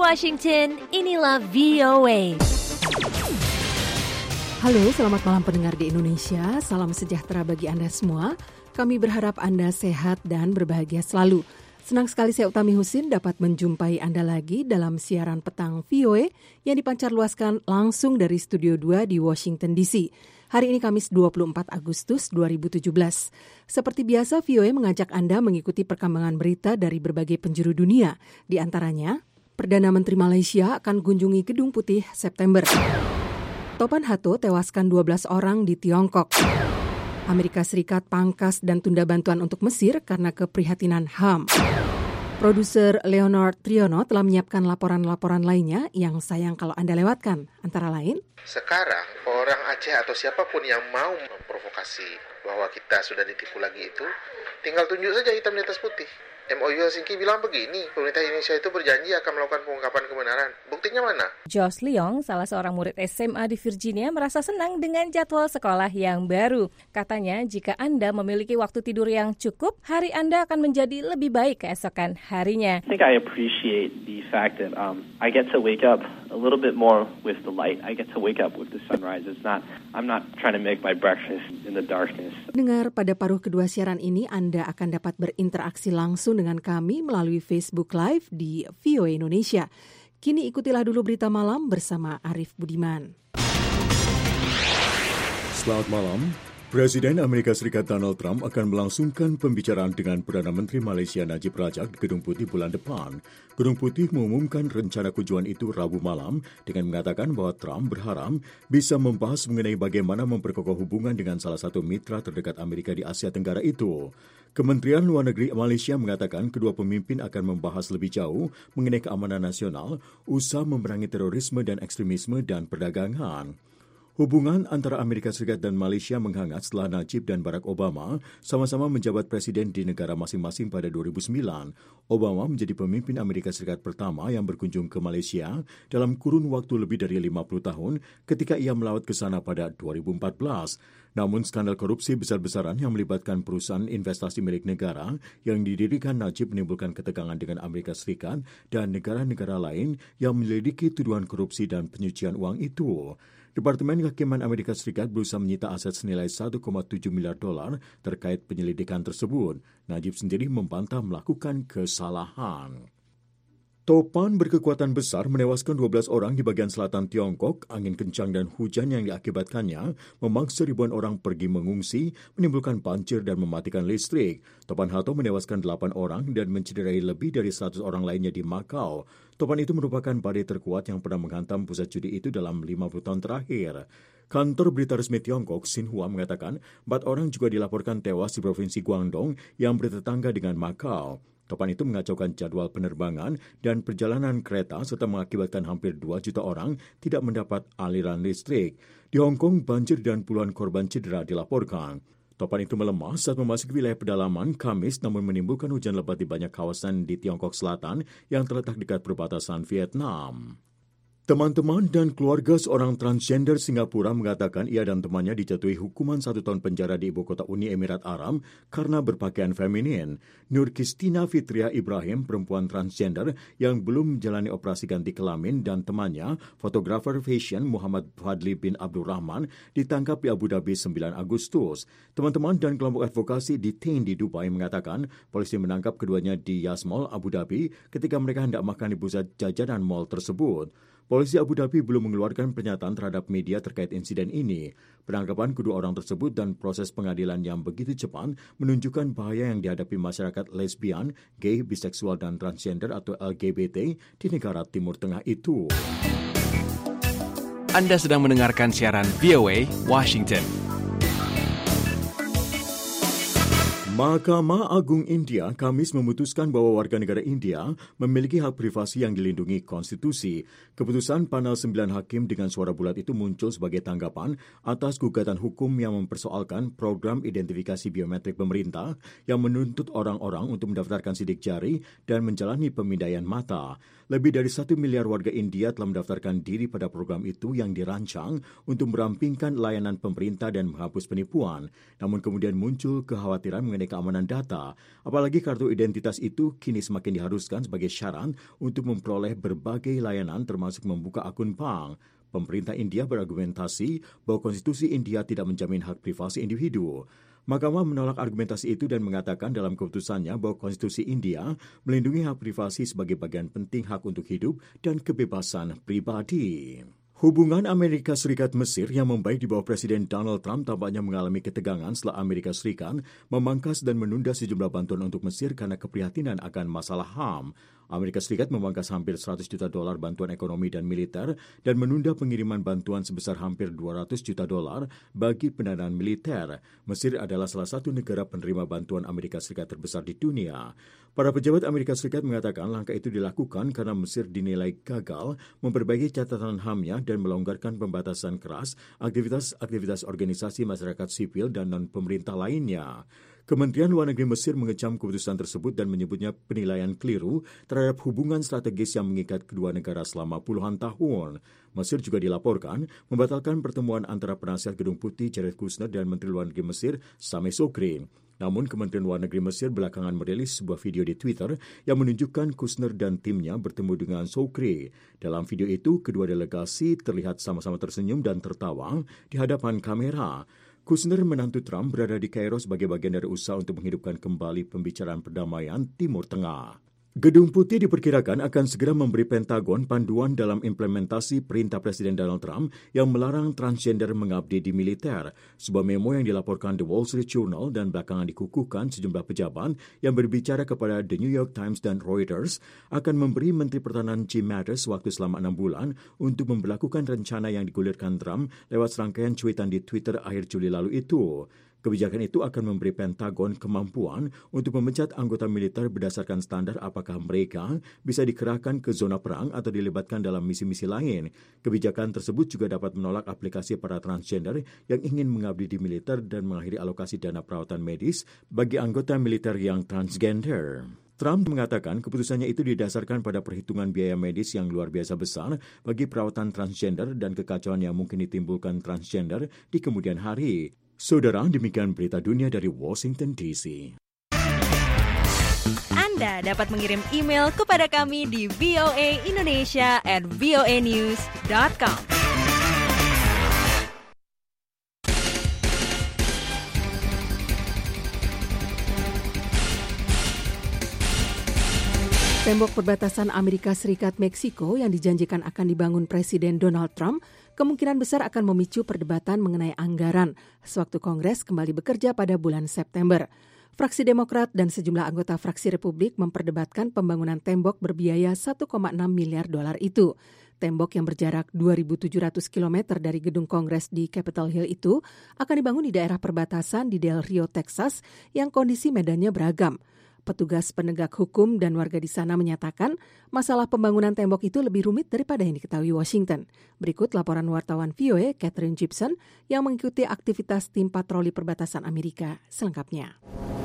Washington, inilah VOA. Halo, selamat malam pendengar di Indonesia. Salam sejahtera bagi Anda semua. Kami berharap Anda sehat dan berbahagia selalu. Senang sekali saya Utami Husin dapat menjumpai Anda lagi dalam siaran petang VOA yang dipancarluaskan langsung dari Studio 2 di Washington DC. Hari ini Kamis 24 Agustus 2017. Seperti biasa, VOA mengajak Anda mengikuti perkembangan berita dari berbagai penjuru dunia. Di antaranya, Perdana Menteri Malaysia akan kunjungi Gedung Putih September. Topan Hato tewaskan 12 orang di Tiongkok. Amerika Serikat pangkas dan tunda bantuan untuk Mesir karena keprihatinan HAM. Produser Leonard Triono telah menyiapkan laporan-laporan lainnya yang sayang kalau Anda lewatkan. Antara lain, sekarang orang Aceh atau siapapun yang mau memprovokasi bahwa kita sudah ditipu lagi itu, tinggal tunjuk saja hitam di atas putih. MOU Helsinki bilang begini, pemerintah Indonesia itu berjanji akan melakukan pengungkapan kebenaran. Buktinya mana? Josh Leong, salah seorang murid SMA di Virginia, merasa senang dengan jadwal sekolah yang baru. Katanya, jika Anda memiliki waktu tidur yang cukup, hari Anda akan menjadi lebih baik keesokan harinya. I think I appreciate the fact that I get to wake up a little bit more with the light. I get to wake up with the sunrise. I'm not trying to make my breakfast in the darkness. Dengar pada paruh kedua siaran ini, Anda akan dapat berinteraksi langsung dengan kami melalui Facebook Live di VOA Indonesia. Kini ikutilah dulu berita malam bersama Arif Budiman. Selamat malam. Presiden Amerika Serikat Donald Trump akan melangsungkan pembicaraan dengan Perdana Menteri Malaysia Najib Razak di Gedung Putih bulan depan. Gedung Putih mengumumkan rencana kunjungan itu Rabu malam dengan mengatakan bahwa Trump berharap bisa membahas mengenai bagaimana memperkokoh hubungan dengan salah satu mitra terdekat Amerika di Asia Tenggara itu. Kementerian Luar Negeri Malaysia mengatakan kedua pemimpin akan membahas lebih jauh mengenai keamanan nasional, usaha memerangi terorisme dan ekstremisme dan perdagangan. Hubungan antara Amerika Serikat dan Malaysia menghangat setelah Najib dan Barack Obama sama-sama menjabat presiden di negara masing-masing pada 2009. Obama menjadi pemimpin Amerika Serikat pertama yang berkunjung ke Malaysia dalam kurun waktu lebih dari 50 tahun ketika ia melawat ke sana pada 2014. Namun skandal korupsi besar-besaran yang melibatkan perusahaan investasi milik negara yang didirikan Najib menimbulkan ketegangan dengan Amerika Serikat dan negara-negara lain yang menyelidiki tuduhan korupsi dan pencucian uang itu. Departemen Kehakiman Amerika Serikat berusaha menyita aset senilai $1,7 miliar terkait penyelidikan tersebut. Najib sendiri membantah melakukan kesalahan. Topan berkekuatan besar menewaskan 12 orang di bagian selatan Tiongkok. Angin kencang dan hujan yang diakibatkannya memaksa ribuan orang pergi mengungsi, menimbulkan banjir dan mematikan listrik. Topan Hato menewaskan 8 orang dan mencederai lebih dari 100 orang lainnya di Macau. Topan itu merupakan badai terkuat yang pernah menghantam pusat judi itu dalam 50 tahun terakhir. Kantor berita resmi Tiongkok, Xinhua, mengatakan 4 orang juga dilaporkan tewas di Provinsi Guangdong yang bertetangga dengan Macau. Topan itu mengacaukan jadwal penerbangan dan perjalanan kereta serta mengakibatkan hampir 2 juta orang tidak mendapat aliran listrik. Di Hong Kong, banjir dan puluhan korban cedera dilaporkan. Topan itu melemah saat memasuki wilayah pedalaman Kamis namun menimbulkan hujan lebat di banyak kawasan di Tiongkok Selatan yang terletak dekat perbatasan Vietnam. Teman-teman dan keluarga seorang transgender Singapura mengatakan ia dan temannya dijatuhi hukuman 1 tahun penjara di ibu kota Uni Emirat Arab karena berpakaian feminin. Nur Kristina Fitria Ibrahim, perempuan transgender yang belum menjalani operasi ganti kelamin, dan temannya, fotografer fashion Muhammad Fadli bin Abdul Rahman, ditangkap di Abu Dhabi 9 Agustus. Teman-teman dan kelompok advokasi Detain di Dubai mengatakan polisi menangkap keduanya di Yas Mall, Abu Dhabi ketika mereka hendak makan di pusat jajanan mall tersebut. Polisi Abu Dhabi belum mengeluarkan pernyataan terhadap media terkait insiden ini. Penangkapan kedua orang tersebut dan proses pengadilan yang begitu cepat menunjukkan bahaya yang dihadapi masyarakat lesbian, gay, biseksual, dan transgender atau LGBT di negara Timur Tengah itu. Anda sedang mendengarkan siaran VOA Washington. Mahkamah Agung India Kamis memutuskan bahwa warga negara India memiliki hak privasi yang dilindungi konstitusi. Keputusan panel 9 hakim dengan suara bulat itu muncul sebagai tanggapan atas gugatan hukum yang mempersoalkan program identifikasi biometrik pemerintah yang menuntut orang-orang untuk mendaftarkan sidik jari dan menjalani pemindaian mata. Lebih dari 1 miliar warga India telah mendaftarkan diri pada program itu yang dirancang untuk merampingkan layanan pemerintah dan menghapus penipuan. Namun kemudian muncul kekhawatiran mengenai mengenai keamanan data. Apalagi kartu identitas itu kini semakin diharuskan sebagai syarat untuk memperoleh berbagai layanan termasuk membuka akun bank. Pemerintah India berargumentasi bahwa konstitusi India tidak menjamin hak privasi individu. Mahkamah menolak argumentasi itu dan mengatakan dalam keputusannya bahwa konstitusi India melindungi hak privasi sebagai bagian penting hak untuk hidup dan kebebasan pribadi. Hubungan Amerika Serikat-Mesir yang membaik di bawah Presiden Donald Trump tampaknya mengalami ketegangan setelah Amerika Serikat memangkas dan menunda sejumlah bantuan untuk Mesir karena keprihatinan akan masalah HAM. Amerika Serikat memangkas hampir $100 juta bantuan ekonomi dan militer dan menunda pengiriman bantuan sebesar hampir $200 juta bagi pendanaan militer. Mesir adalah salah satu negara penerima bantuan Amerika Serikat terbesar di dunia. Para pejabat Amerika Serikat mengatakan langkah itu dilakukan karena Mesir dinilai gagal memperbaiki catatan HAM-nya dan melonggarkan pembatasan keras aktivitas organisasi masyarakat sipil dan non-pemerintah lainnya. Kementerian Luar Negeri Mesir mengecam keputusan tersebut dan menyebutnya penilaian keliru terhadap hubungan strategis yang mengikat kedua negara selama puluhan tahun. Mesir juga dilaporkan membatalkan pertemuan antara penasihat Gedung Putih Jared Kushner dan Menteri Luar Negeri Mesir Sameh Shoukry. Namun Kementerian Luar Negeri Mesir belakangan merilis sebuah video di Twitter yang menunjukkan Kushner dan timnya bertemu dengan Shoukry. Dalam video itu, kedua delegasi terlihat sama-sama tersenyum dan tertawa di hadapan kamera. Kushner menantu Trump berada di Kairo sebagai bagian dari usaha untuk menghidupkan kembali pembicaraan perdamaian Timur Tengah. Gedung Putih diperkirakan akan segera memberi Pentagon panduan dalam implementasi perintah Presiden Donald Trump yang melarang transgender mengabdi di militer. Sebuah memo yang dilaporkan The Wall Street Journal dan belakangan dikukuhkan sejumlah pejabat yang berbicara kepada The New York Times dan Reuters akan memberi Menteri Pertahanan Jim Mattis waktu selama 6 bulan untuk memberlakukan rencana yang digulirkan Trump lewat serangkaian cuitan di Twitter akhir Juli lalu itu. Kebijakan itu akan memberi Pentagon kemampuan untuk memecat anggota militer berdasarkan standar apakah mereka bisa dikerahkan ke zona perang atau dilibatkan dalam misi-misi lain. Kebijakan tersebut juga dapat menolak aplikasi para transgender yang ingin mengabdi di militer dan mengakhiri alokasi dana perawatan medis bagi anggota militer yang transgender. Trump mengatakan keputusannya itu didasarkan pada perhitungan biaya medis yang luar biasa besar bagi perawatan transgender dan kekacauan yang mungkin ditimbulkan transgender di kemudian hari. Saudara, demikian berita dunia dari Washington DC. Anda dapat mengirim email kepada kami di voaindonesia@voanews.com. Tembok perbatasan Amerika Serikat-Meksiko yang dijanjikan akan dibangun Presiden Donald Trump kemungkinan besar akan memicu perdebatan mengenai anggaran sewaktu Kongres kembali bekerja pada bulan September. Fraksi Demokrat dan sejumlah anggota fraksi Republik memperdebatkan pembangunan tembok berbiaya $1,6 miliar itu. Tembok yang berjarak 2.700 km dari gedung Kongres di Capitol Hill itu akan dibangun di daerah perbatasan di Del Rio, Texas, yang kondisi medannya beragam. Petugas penegak hukum dan warga di sana menyatakan masalah pembangunan tembok itu lebih rumit daripada yang diketahui Washington. Berikut laporan wartawan VOA Catherine Gibson yang mengikuti aktivitas tim patroli perbatasan Amerika selengkapnya.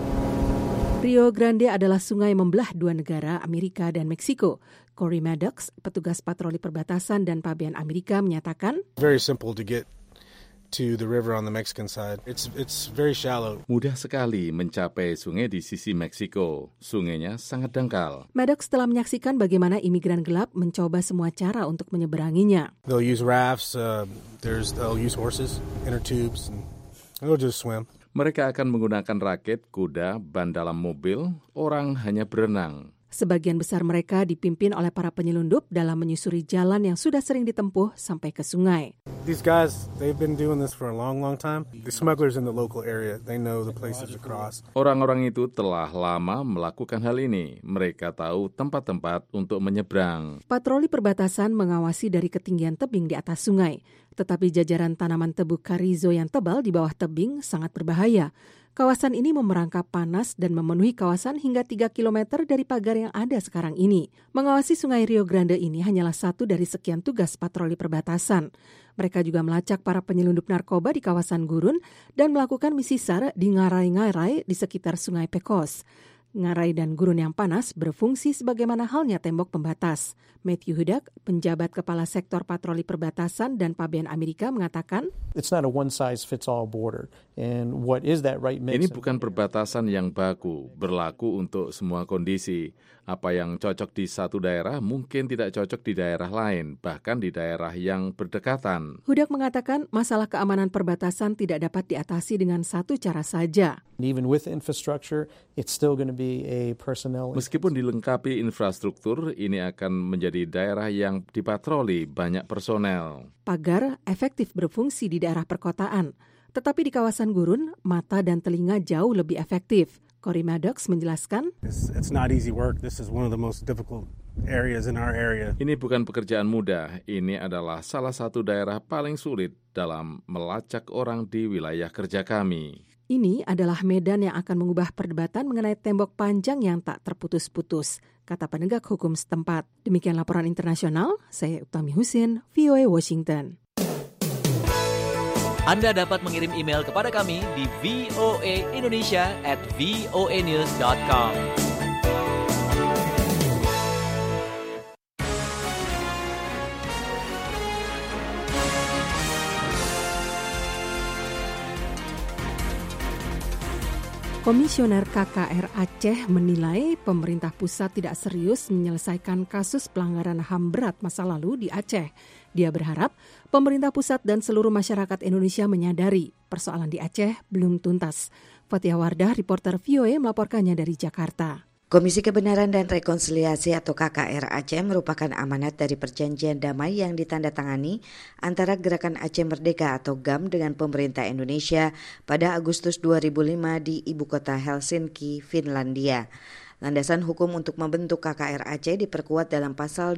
Rio Grande adalah sungai membelah dua negara, Amerika dan Meksiko. Corey Maddox, petugas patroli perbatasan dan pabean Amerika, menyatakan, Very simple to get to the river on the Mexican side. It's very shallow. Mudah sekali mencapai sungai di sisi Meksiko. Sungainya sangat dangkal. Maddox telah menyaksikan bagaimana imigran gelap mencoba semua cara untuk menyeberanginya. They'll use rafts, they'll use horses, inner tubes, and they'll just swim. Mereka akan menggunakan raket, kuda, ban dalam mobil, orang hanya berenang. Sebagian besar mereka dipimpin oleh para penyelundup dalam menyusuri jalan yang sudah sering ditempuh sampai ke sungai. These guys, they've been doing this for a long time. The smugglers in the local area, they know the places to cross. Orang-orang itu telah lama melakukan hal ini. Mereka tahu tempat-tempat untuk menyeberang. Patroli perbatasan mengawasi dari ketinggian tebing di atas sungai. Tetapi jajaran tanaman tebu carrizo yang tebal di bawah tebing sangat berbahaya. Kawasan ini memerangkap panas dan memenuhi kawasan hingga 3 km dari pagar yang ada sekarang ini. Mengawasi sungai Rio Grande ini hanyalah satu dari sekian tugas patroli perbatasan. Mereka juga melacak para penyelundup narkoba di kawasan gurun dan melakukan misi SAR di ngarai-ngarai di sekitar sungai Pecos. Ngarai dan gurun yang panas berfungsi sebagaimana halnya tembok pembatas. Matthew Hudak, penjabat kepala sektor patroli perbatasan dan Pabean Amerika mengatakan, It's not a one-size-fits-all border. And what is that right mix? Ini bukan perbatasan yang baku, berlaku untuk semua kondisi. Apa yang cocok di satu daerah mungkin tidak cocok di daerah lain, bahkan di daerah yang berdekatan. Hudak mengatakan masalah keamanan perbatasan tidak dapat diatasi dengan satu cara saja. Even with infrastructure, it's still going to be a personnel. Meskipun dilengkapi infrastruktur, ini akan menjadi daerah yang dipatroli banyak personel. Pagar efektif berfungsi di daerah perkotaan, tetapi di kawasan gurun, mata dan telinga jauh lebih efektif. Cory Maddox menjelaskan, It's not easy work. This is one of the most difficult areas in our area. Ini bukan pekerjaan mudah, ini adalah salah satu daerah paling sulit dalam melacak orang di wilayah kerja kami. Ini adalah medan yang akan mengubah perdebatan mengenai tembok panjang yang tak terputus-putus, kata penegak hukum setempat. Demikian laporan internasional, saya Utami Husin, VOA Washington. Anda dapat mengirim email kepada kami di voaindonesia@voanews.com. Komisioner KKR Aceh menilai pemerintah pusat tidak serius menyelesaikan kasus pelanggaran HAM berat masa lalu di Aceh. Dia berharap pemerintah pusat dan seluruh masyarakat Indonesia menyadari persoalan di Aceh belum tuntas. Fathia Wardah, reporter VOA melaporkannya dari Jakarta. Komisi Kebenaran dan Rekonsiliasi atau KKR Aceh merupakan amanat dari perjanjian damai yang ditandatangani antara Gerakan Aceh Merdeka atau GAM dengan pemerintah Indonesia pada Agustus 2005 di ibu kota Helsinki, Finlandia. Landasan hukum untuk membentuk KKR Aceh diperkuat dalam pasal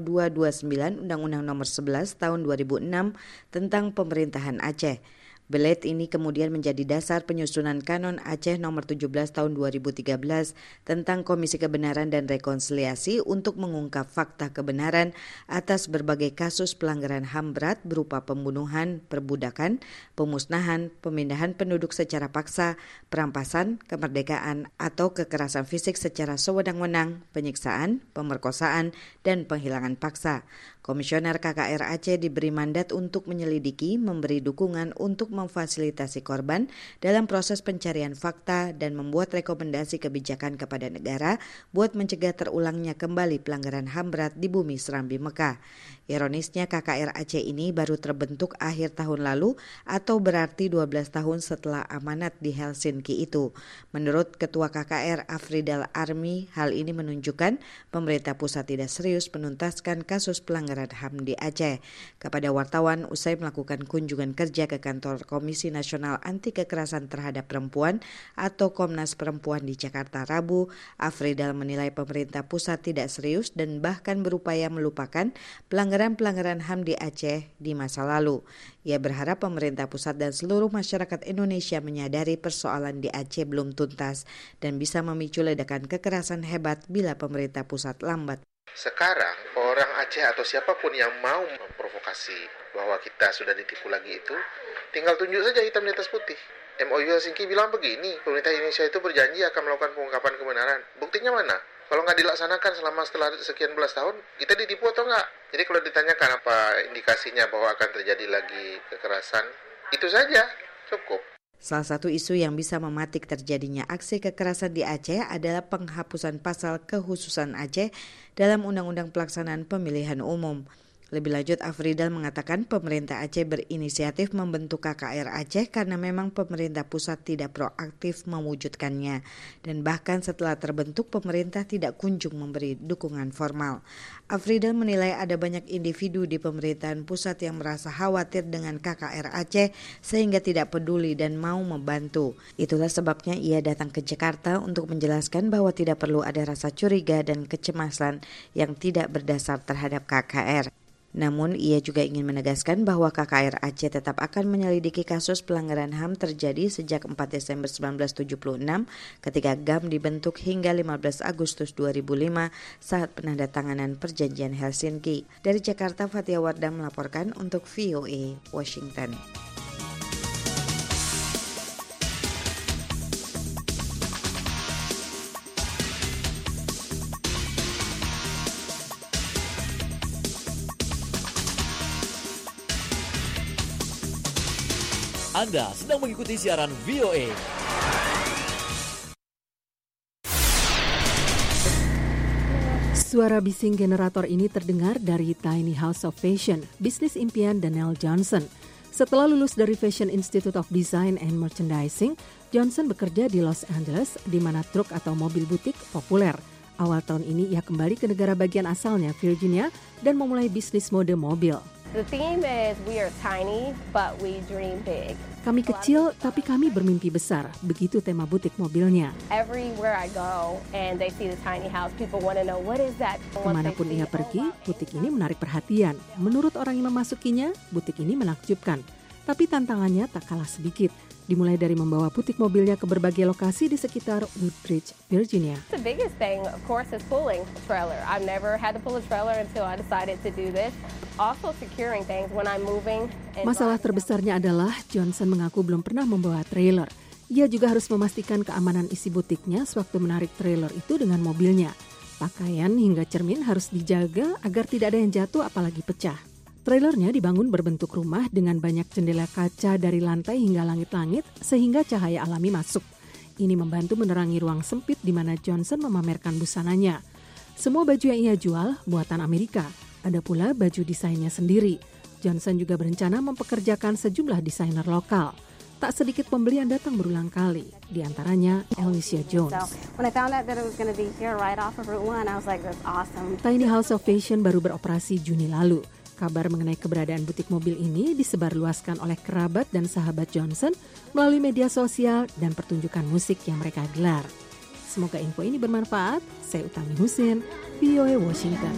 229 Undang-Undang Nomor 11 Tahun 2006 tentang Pemerintahan Aceh. Belet ini kemudian menjadi dasar penyusunan Kanon Aceh Nomor 17 Tahun 2013 tentang Komisi Kebenaran dan Rekonsiliasi untuk mengungkap fakta kebenaran atas berbagai kasus pelanggaran HAM berat berupa pembunuhan, perbudakan, pemusnahan, pemindahan penduduk secara paksa, perampasan, kemerdekaan, atau kekerasan fisik secara sewenang-wenang, penyiksaan, pemerkosaan, dan penghilangan paksa. Komisioner KKR Aceh diberi mandat untuk menyelidiki, memberi dukungan untuk memfasilitasi korban dalam proses pencarian fakta dan membuat rekomendasi kebijakan kepada negara buat mencegah terulangnya kembali pelanggaran HAM berat di bumi Serambi Mekah. Ironisnya KKR Aceh ini baru terbentuk akhir tahun lalu atau berarti 12 tahun setelah amanat di Helsinki itu. Menurut Ketua KKR Afridal Armi, hal ini menunjukkan pemerintah pusat tidak serius menuntaskan kasus pelanggaran HAM di Aceh. Kepada wartawan usai melakukan kunjungan kerja ke kantor Komisi Nasional Anti Kekerasan Terhadap Perempuan atau Komnas Perempuan di Jakarta Rabu, Afridal menilai pemerintah pusat tidak serius dan bahkan berupaya melupakan pelanggaran HAM di Aceh di masa lalu. Ia berharap pemerintah pusat dan seluruh masyarakat Indonesia menyadari persoalan di Aceh belum tuntas dan bisa memicu ledakan kekerasan hebat bila pemerintah pusat lambat. Sekarang orang Aceh atau siapapun yang mau memprovokasi bahwa kita sudah ditipu lagi itu, tinggal tunjuk saja hitam di atas putih. MOU Helsinki bilang begini, pemerintah Indonesia itu berjanji akan melakukan pengungkapan kebenaran. Buktinya mana? Kalau nggak dilaksanakan setelah sekian belas tahun, kita ditipu atau nggak? Jadi kalau ditanyakan apa indikasinya bahwa akan terjadi lagi kekerasan, itu saja, cukup. Salah satu isu yang bisa mematik terjadinya aksi kekerasan di Aceh adalah penghapusan pasal kekhususan Aceh dalam Undang-Undang Pelaksanaan Pemilihan Umum. Lebih lanjut, Afridal mengatakan pemerintah Aceh berinisiatif membentuk KKR Aceh karena memang pemerintah pusat tidak proaktif mewujudkannya. Dan bahkan setelah terbentuk, pemerintah tidak kunjung memberi dukungan formal. Afridal menilai ada banyak individu di pemerintahan pusat yang merasa khawatir dengan KKR Aceh sehingga tidak peduli dan mau membantu. Itulah sebabnya ia datang ke Jakarta untuk menjelaskan bahwa tidak perlu ada rasa curiga dan kecemasan yang tidak berdasar terhadap KKR. Namun, ia juga ingin menegaskan bahwa KKR Aceh tetap akan menyelidiki kasus pelanggaran HAM terjadi sejak 4 Desember 1976 ketika GAM dibentuk hingga 15 Agustus 2005 saat penandatanganan perjanjian Helsinki. Dari Jakarta, Fathia Wardah melaporkan untuk VOA Washington. Anda sedang mengikuti siaran VOA. Suara bising generator ini terdengar dari Tiny House of Fashion, bisnis impian Danielle Johnson. Setelah lulus dari Fashion Institute of Design and Merchandising, Johnson bekerja di Los Angeles, di mana truk atau mobil butik populer. Awal tahun ini ia kembali ke negara bagian asalnya, Virginia, dan memulai bisnis mode mobil. The theme is we are tiny, but we dream big. Kami kecil, tapi kami bermimpi besar. Begitu tema butik mobilnya. Everywhere I go and they see the tiny house, people want to know what is that. Kemanapun ia pergi, butik ini menarik perhatian. Menurut orang yang memasukinya, butik ini menakjubkan. Tapi tantangannya tak kalah sedikit. Dimulai dari membawa butik mobilnya ke berbagai lokasi di sekitar Woodbridge, Virginia. The biggest thing, of course, is pulling a trailer. I've never had to pull a trailer until I decided to do this. Also securing things when I'm moving. Masalah terbesarnya adalah Johnson mengaku belum pernah membawa trailer. Ia juga harus memastikan keamanan isi butiknya sewaktu menarik trailer itu dengan mobilnya. Pakaian hingga cermin harus dijaga agar tidak ada yang jatuh apalagi pecah. Trailernya dibangun berbentuk rumah dengan banyak jendela kaca dari lantai hingga langit-langit sehingga cahaya alami masuk. Ini membantu menerangi ruang sempit di mana Johnson memamerkan busananya. Semua baju yang ia jual buatan Amerika. Ada pula baju desainnya sendiri. Johnson juga berencana mempekerjakan sejumlah desainer lokal. Tak sedikit pembeli yang datang berulang kali, di antaranya Alicia Jones. Tiny House of Fashion baru beroperasi Juni lalu. Kabar mengenai keberadaan butik mobil ini disebarluaskan oleh kerabat dan sahabat Johnson melalui media sosial dan pertunjukan musik yang mereka gelar. Semoga info ini bermanfaat. Saya Utami Husin, VOA Washington.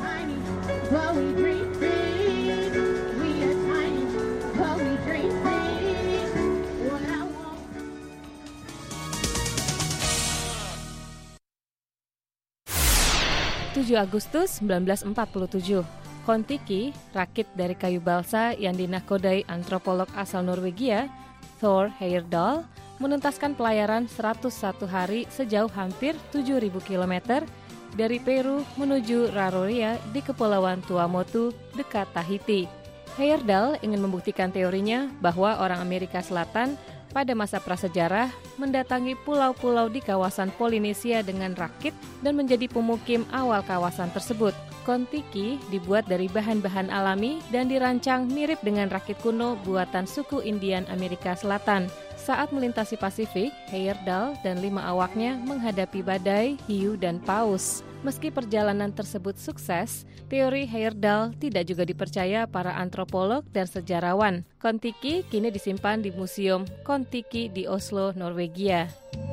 7 Agustus 1947, Kon-Tiki, rakit dari kayu balsa yang dinakodai antropolog asal Norwegia, Thor Heyerdahl, menuntaskan pelayaran 101 hari sejauh hampir 7.000 km dari Peru menuju Raroria di Kepulauan Tuamotu dekat Tahiti. Heyerdahl ingin membuktikan teorinya bahwa orang Amerika Selatan pada masa prasejarah mendatangi pulau-pulau di kawasan Polinesia dengan rakit dan menjadi pemukim awal kawasan tersebut. Kon-Tiki dibuat dari bahan-bahan alami dan dirancang mirip dengan rakit kuno buatan suku Indian Amerika Selatan. Saat melintasi Pasifik, Heyerdahl dan 5 awaknya menghadapi badai, hiu, dan paus. Meski perjalanan tersebut sukses, teori Heyerdahl tidak juga dipercaya para antropolog dan sejarawan. Kon-Tiki kini disimpan di Museum Kon-Tiki di Oslo, Norwegia.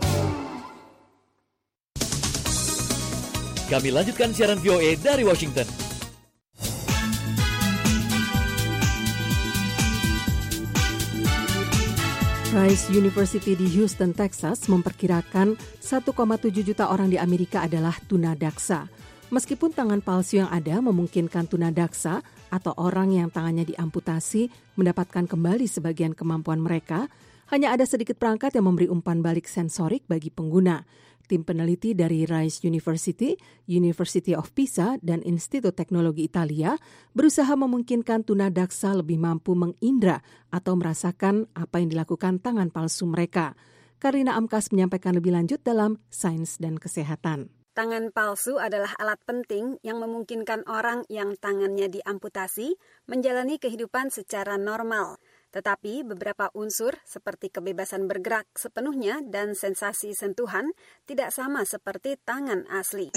Kami lanjutkan siaran VOA dari Washington. Rice University di Houston, Texas memperkirakan 1,7 juta orang di Amerika adalah tunadaksa. Meskipun tangan palsu yang ada memungkinkan tunadaksa atau orang yang tangannya diamputasi mendapatkan kembali sebagian kemampuan mereka, hanya ada sedikit perangkat yang memberi umpan balik sensorik bagi pengguna. Tim peneliti dari Rice University, University of Pisa, dan Institut Teknologi Italia berusaha memungkinkan tunadaksa lebih mampu mengindra atau merasakan apa yang dilakukan tangan palsu mereka. Karina Amkas menyampaikan lebih lanjut dalam Sains dan Kesehatan. Tangan palsu adalah alat penting yang memungkinkan orang yang tangannya diamputasi menjalani kehidupan secara normal. Tetapi beberapa unsur seperti kebebasan bergerak sepenuhnya dan sensasi sentuhan tidak sama seperti tangan asli.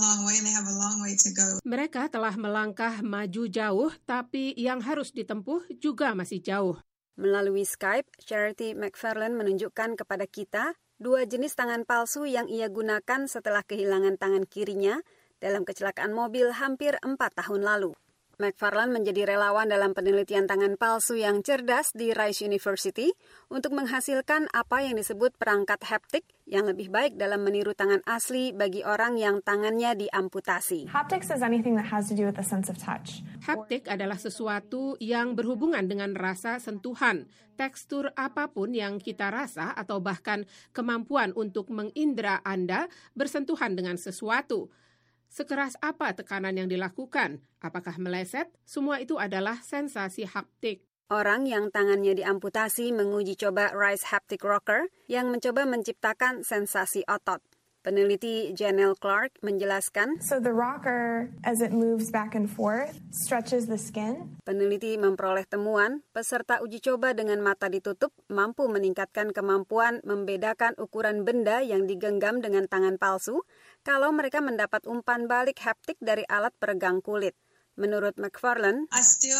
Mereka telah melangkah maju jauh, tapi yang harus ditempuh juga masih jauh. Melalui Skype, Charity McFarlane menunjukkan kepada kita 2 jenis tangan palsu yang ia gunakan setelah kehilangan tangan kirinya dalam kecelakaan mobil hampir 4 tahun lalu. McFarlane menjadi relawan dalam penelitian tangan palsu yang cerdas di Rice University untuk menghasilkan apa yang disebut perangkat haptik yang lebih baik dalam meniru tangan asli bagi orang yang tangannya diamputasi. Haptics is anything that has to do with the sense of touch. Haptik adalah sesuatu yang berhubungan dengan rasa sentuhan, tekstur apapun yang kita rasa atau bahkan kemampuan untuk mengindra Anda bersentuhan dengan sesuatu. Sekeras apa tekanan yang dilakukan? Apakah meleset? Semua itu adalah sensasi haptik. Orang yang tangannya diamputasi menguji coba Rise Haptic Rocker yang mencoba menciptakan sensasi otot. Peneliti Janelle Clark menjelaskan, So the rocker, as it moves back and forth, stretches the skin. Peneliti memperoleh temuan, peserta uji coba dengan mata ditutup mampu meningkatkan kemampuan membedakan ukuran benda yang digenggam dengan tangan palsu kalau mereka mendapat umpan balik haptik dari alat peregang kulit. Menurut McFarlane,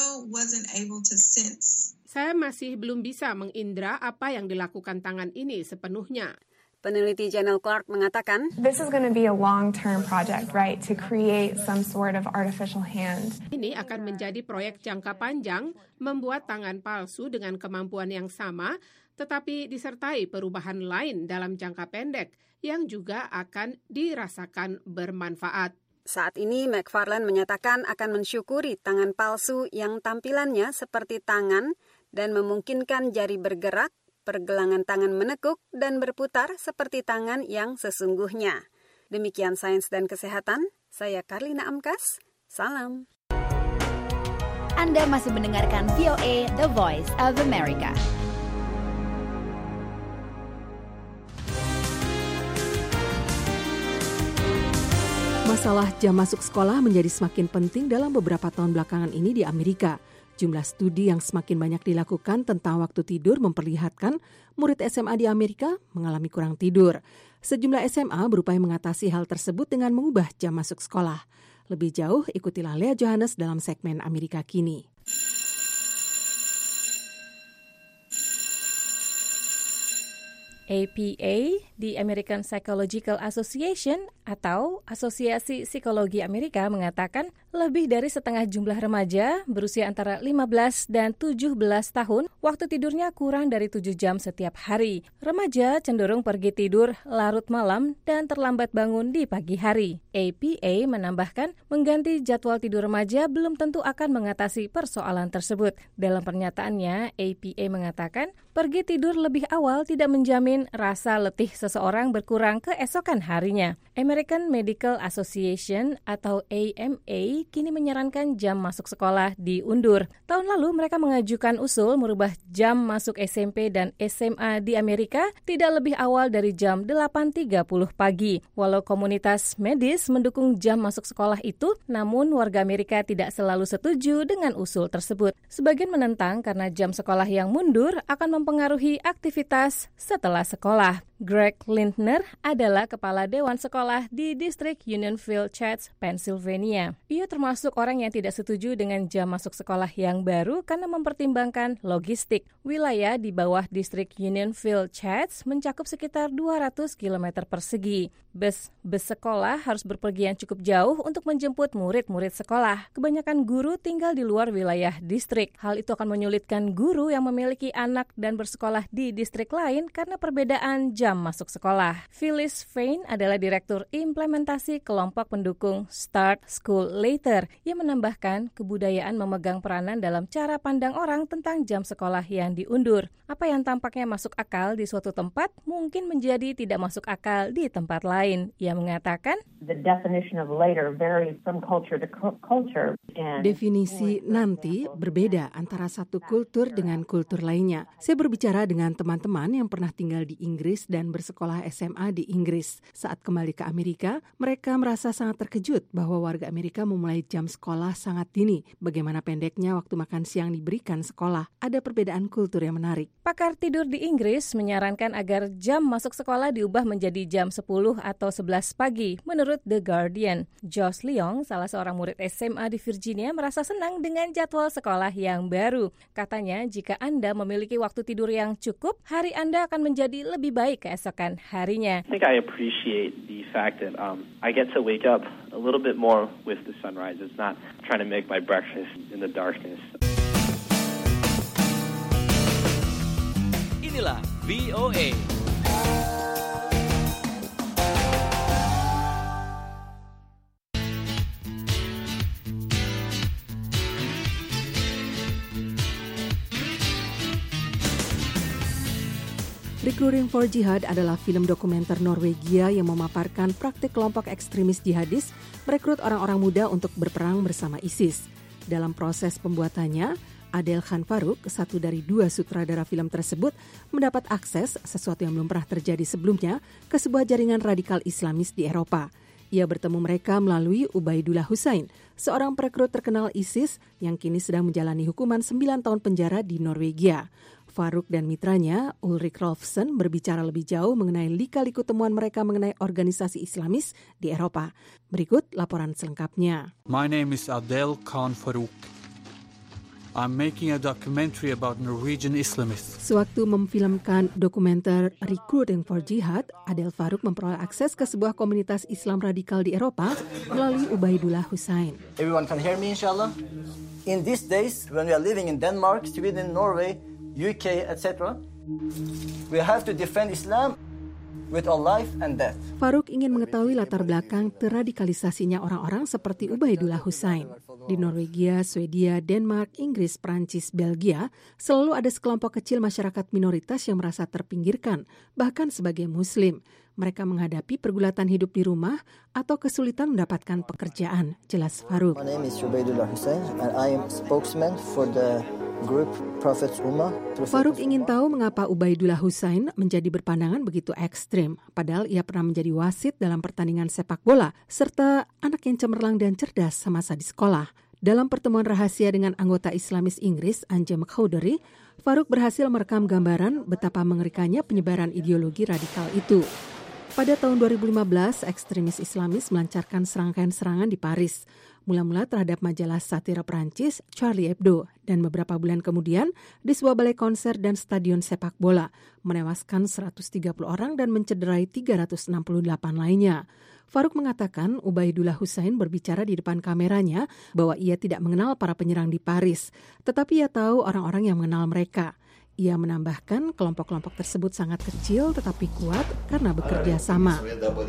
saya masih belum bisa mengindra apa yang dilakukan tangan ini sepenuhnya. Peneliti Janelle Clark mengatakan, This is going to be a long-term project, right, to create some sort of artificial hand. Ini akan menjadi proyek jangka panjang membuat tangan palsu dengan kemampuan yang sama, tetapi disertai perubahan lain dalam jangka pendek yang juga akan dirasakan bermanfaat. Saat ini, McFarlane menyatakan akan mensyukuri tangan palsu yang tampilannya seperti tangan dan memungkinkan jari bergerak, pergelangan tangan menekuk, dan berputar seperti tangan yang sesungguhnya. Demikian Sains dan Kesehatan, saya Karlina Amkas, salam. Anda masih mendengarkan VOA, The Voice of America. Masalah jam masuk sekolah menjadi semakin penting dalam beberapa tahun belakangan ini di Amerika. Jumlah studi yang semakin banyak dilakukan tentang waktu tidur memperlihatkan murid SMA di Amerika mengalami kurang tidur. Sejumlah SMA berupaya mengatasi hal tersebut dengan mengubah jam masuk sekolah. Lebih jauh, ikutilah Lea Johannes dalam segmen Amerika Kini. APA, the American Psychological Association atau Asosiasi Psikologi Amerika mengatakan lebih dari setengah jumlah remaja berusia antara 15 dan 17 tahun waktu tidurnya kurang dari 7 jam setiap hari. Remaja cenderung pergi tidur larut malam dan terlambat bangun di pagi hari. APA menambahkan mengganti jadwal tidur remaja belum tentu akan mengatasi persoalan tersebut. Dalam pernyataannya, APA mengatakan pergi tidur lebih awal tidak menjamin rasa letih seseorang berkurang keesokan harinya. American Medical Association atau AMA kini menyarankan jam masuk sekolah diundur. Tahun lalu mereka mengajukan usul merubah jam masuk SMP dan SMA di Amerika tidak lebih awal dari jam 8.30 pagi. Walau komunitas medis mendukung jam masuk sekolah itu, namun warga Amerika tidak selalu setuju dengan usul tersebut. Sebagian menentang karena jam sekolah yang mundur akan mempengaruhi aktivitas setelah sekolah. Greg Lindner adalah kepala Dewan Sekolah di distrik Unionville Church, Pennsylvania. Ia termasuk orang yang tidak setuju dengan jam masuk sekolah yang baru karena mempertimbangkan logistik. Wilayah di bawah distrik Unionville Church mencakup sekitar 200 km persegi. Bus sekolah harus berpergian cukup jauh untuk menjemput murid-murid sekolah. Kebanyakan guru tinggal di luar wilayah distrik. Hal itu akan menyulitkan guru yang memiliki anak dan bersekolah di distrik lain karena perbedaan jam masuk sekolah. Phyllis Fain adalah Direktur Implementasi Kelompok Pendukung Start School Later. Ia menambahkan kebudayaan memegang peranan dalam cara pandang orang tentang jam sekolah yang diundur. Apa yang tampaknya masuk akal di suatu tempat mungkin menjadi tidak masuk akal di tempat lain. Ia mengatakan, definisi nanti berbeda antara satu kultur dengan kultur lainnya. Saya berbicara dengan teman-teman yang pernah tinggal di Inggris dan bersekolah SMA di Inggris. Saat kembali ke Amerika, mereka merasa sangat terkejut bahwa warga Amerika memulai jam sekolah sangat dini. Bagaimana pendeknya waktu makan siang diberikan sekolah. Ada perbedaan kultur yang menarik. Pakar tidur di Inggris menyarankan agar jam masuk sekolah diubah menjadi jam 10 atau 11 pagi, menurut The Guardian. Josh Leong, salah seorang murid SMA di Virginia, merasa senang dengan jadwal sekolah yang baru. Katanya, jika Anda memiliki waktu tidur yang cukup, hari Anda akan menjadi lebih baik keesokan harinya. I think I appreciate the fact that I get to wake up a little bit more with the sunrise. It's not trying to make my breakfast in the darkness. Inilah VOA. Recruiting for Jihad adalah film dokumenter Norwegia yang memaparkan praktik kelompok ekstremis jihadis merekrut orang-orang muda untuk berperang bersama ISIS. Dalam proses pembuatannya, Adel Khan Farouk, satu dari 2 sutradara film tersebut, mendapat akses, sesuatu yang belum pernah terjadi sebelumnya, ke sebuah jaringan radikal Islamis di Eropa. Ia bertemu mereka melalui Ubaidullah Hussein, seorang perekrut terkenal ISIS yang kini sedang menjalani hukuman 9 tahun penjara di Norwegia. Farouk dan mitranya, Ulrik Rolfsen, berbicara lebih jauh mengenai lika-liku temuan mereka mengenai organisasi Islamis di Eropa. Berikut laporan selengkapnya. My name is Adel Khan Farouk. I'm making a documentary about Norwegian Islamists. Sewaktu memfilmkan dokumenter Recruiting for Jihad, Adel Farouk memperoleh akses ke sebuah komunitas Islam radikal di Eropa melalui Ubaidullah Hussein. Everyone can hear me, inshallah. In these days, when we are living in Denmark, Sweden, Norway, UK, etc., we have to defend Islam with our life and death. Farouk ingin mengetahui latar belakang terradikalisasinya orang-orang seperti Ubaidullah Hussein. Di Norwegia, Swedia, Denmark, Inggris, Prancis, Belgia, selalu ada sekelompok kecil masyarakat minoritas yang merasa terpinggirkan, bahkan sebagai Muslim. Mereka menghadapi pergulatan hidup di rumah atau kesulitan mendapatkan pekerjaan, jelas Farouk. My name is Ubaidullah Hussein and I am spokesman for the group Prophets Ummah. Farouk ingin tahu mengapa Ubaidullah Hussein menjadi berpandangan begitu ekstrim, padahal ia pernah menjadi wasit dalam pertandingan sepak bola, serta anak yang cemerlang dan cerdas semasa di sekolah. Dalam pertemuan rahasia dengan anggota Islamis Inggris, Anje McCowdery, Farouk berhasil merekam gambaran betapa mengerikannya penyebaran ideologi radikal itu. Pada tahun 2015, ekstremis Islamis melancarkan serangkaian serangan di Paris. Mula-mula terhadap majalah satira Prancis Charlie Hebdo, dan beberapa bulan kemudian di sebuah balai konser dan stadion sepak bola, menewaskan 130 orang dan mencederai 368 lainnya. Farouk mengatakan Ubaidullah Hussein berbicara di depan kameranya bahwa ia tidak mengenal para penyerang di Paris, tetapi ia tahu orang-orang yang mengenal mereka. Ia menambahkan kelompok-kelompok tersebut sangat kecil tetapi kuat karena bekerja sama.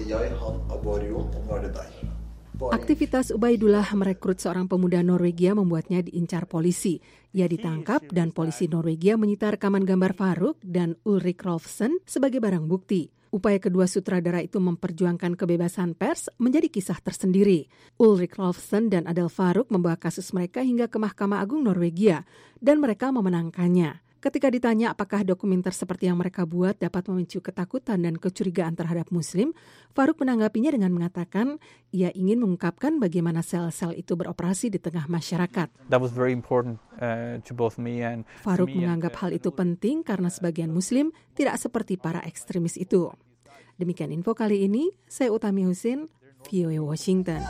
Aktivitas Ubaidullah merekrut seorang pemuda Norwegia membuatnya diincar polisi. Ia ditangkap dan polisi Norwegia menyita rekaman gambar Farouk dan Ulrik Rolfsen sebagai barang bukti. Upaya kedua sutradara itu memperjuangkan kebebasan pers menjadi kisah tersendiri. Ulrik Rolfsen dan Adel Farouk membawa kasus mereka hingga ke Mahkamah Agung Norwegia dan mereka memenangkannya. Ketika ditanya apakah dokumenter seperti yang mereka buat dapat memicu ketakutan dan kecurigaan terhadap Muslim, Farouk menanggapinya dengan mengatakan ia ingin mengungkapkan bagaimana sel-sel itu beroperasi di tengah masyarakat. That was very important to both me and Farouk menganggap hal itu penting karena sebagian Muslim tidak seperti para ekstremis itu. Demikian info kali ini, saya Utami Husin, VOA Washington.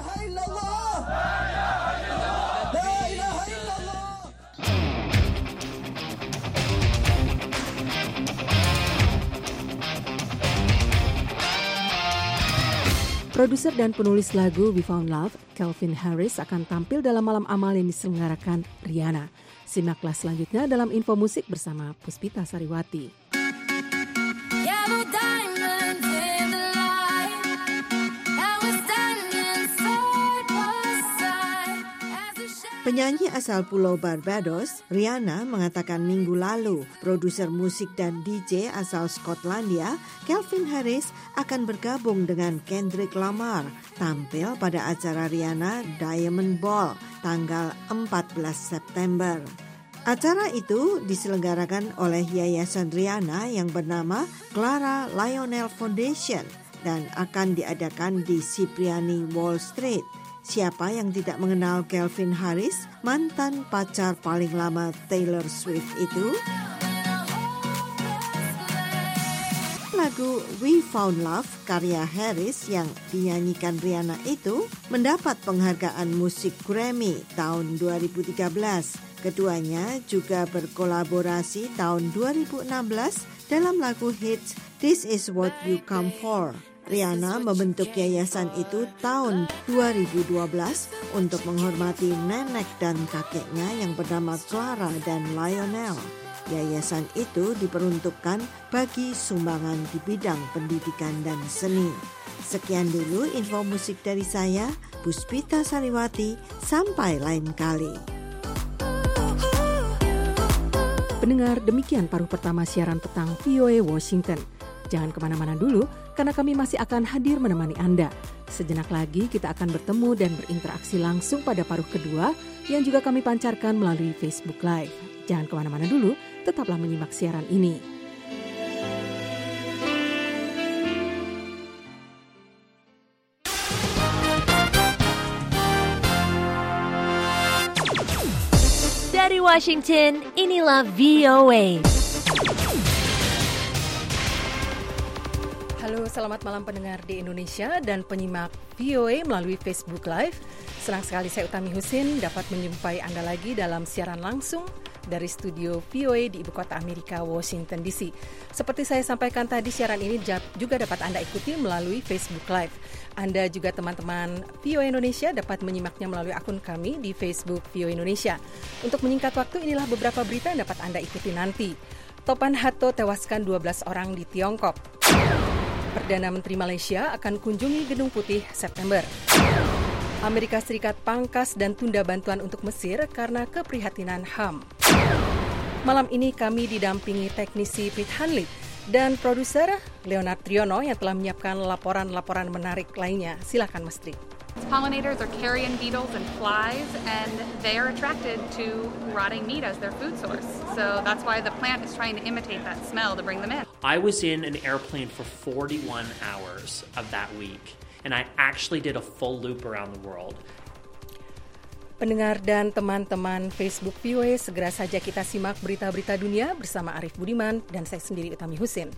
Produser dan penulis lagu We Found Love, Calvin Harris, akan tampil dalam malam amal yang diselenggarakan Rihanna. Simaklah selanjutnya dalam info musik bersama Puspita Sariwati. Penyanyi asal Pulau Barbados, Rihanna, mengatakan minggu lalu produser musik dan DJ asal Skotlandia, Calvin Harris, akan bergabung dengan Kendrick Lamar tampil pada acara Rihanna Diamond Ball tanggal 14 September. Acara itu diselenggarakan oleh Yayasan Rihanna yang bernama Clara Lionel Foundation dan akan diadakan di Cipriani Wall Street. Siapa yang tidak mengenal Calvin Harris, mantan pacar paling lama Taylor Swift itu? Lagu We Found Love karya Harris yang dinyanyikan Rihanna itu mendapat penghargaan musik Grammy tahun 2013. Keduanya juga berkolaborasi tahun 2016 dalam lagu hits This Is What You Come For. Rihanna membentuk yayasan itu tahun 2012 untuk menghormati nenek dan kakeknya yang bernama Clara dan Lionel. Yayasan itu diperuntukkan bagi sumbangan di bidang pendidikan dan seni. Sekian dulu info musik dari saya, Puspita Sariwati. Sampai lain kali. Pendengar, demikian paruh pertama siaran petang VOA Washington. Jangan kemana-mana dulu, karena kami masih akan hadir menemani Anda. Sejenak lagi kita akan bertemu dan berinteraksi langsung pada paruh kedua yang juga kami pancarkan melalui Facebook Live. Jangan kemana-mana dulu, tetaplah menyimak siaran ini. Dari Washington, inilah VOA. Halo, selamat malam pendengar di Indonesia dan penyimak VOA melalui Facebook Live. Senang sekali saya Utami Husin dapat menjumpai Anda lagi dalam siaran langsung dari studio VOA di Ibu Kota Amerika, Washington DC. Seperti saya sampaikan tadi, siaran ini juga dapat Anda ikuti melalui Facebook Live. Anda juga teman-teman VOA Indonesia dapat menyimaknya melalui akun kami di Facebook VOA Indonesia. Untuk menyingkat waktu, inilah beberapa berita yang dapat Anda ikuti nanti. Topan Hato tewaskan 12 orang di Tiongkok. Perdana Menteri Malaysia akan kunjungi Gedung Putih September. Amerika Serikat pangkas dan tunda bantuan untuk Mesir karena keprihatinan HAM. Malam ini kami didampingi teknisi Pete Hanley dan produser Leonard Triono yang telah menyiapkan laporan-laporan menarik lainnya. Silakan Mas Tri. Pollinators are carrion beetles and flies, and they are attracted to rotting meat as their food source. So that's why the plant is trying to imitate that smell to bring them in. I was in an airplane for 41 hours of that week, and I actually did a full loop around the world. Pendengar dan teman-teman Facebook VOA, segera saja kita simak berita-berita dunia bersama Arif Budiman dan saya sendiri Utami Husin.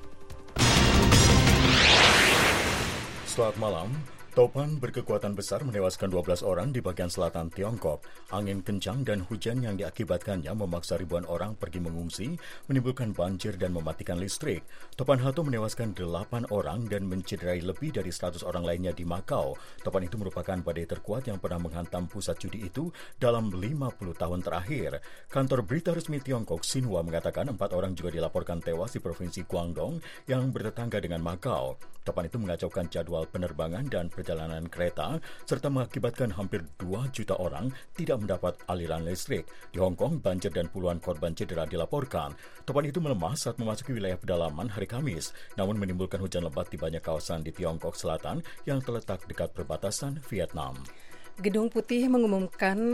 Selamat malam. Topan berkekuatan besar menewaskan 12 orang di bagian selatan Tiongkok. Angin kencang dan hujan yang diakibatkannya memaksa ribuan orang pergi mengungsi, menimbulkan banjir dan mematikan listrik. Topan Hato menewaskan 8 orang dan mencederai lebih dari 100 orang lainnya di Makau. Topan itu merupakan badai terkuat yang pernah menghantam pusat judi itu dalam 50 tahun terakhir. Kantor berita resmi Tiongkok, Xinhua, mengatakan 4 orang juga dilaporkan tewas di Provinsi Guangdong yang bertetangga dengan Makau. Topan itu mengacaukan jadwal penerbangan dan perjalanan kereta, serta mengakibatkan hampir 2 juta orang tidak mendapat aliran listrik. Di Hong Kong, banjir dan puluhan korban cedera dilaporkan. Topan itu melemah saat memasuki wilayah pedalaman hari Kamis, namun menimbulkan hujan lebat di banyak kawasan di Tiongkok Selatan yang terletak dekat perbatasan Vietnam. Gedung Putih mengumumkan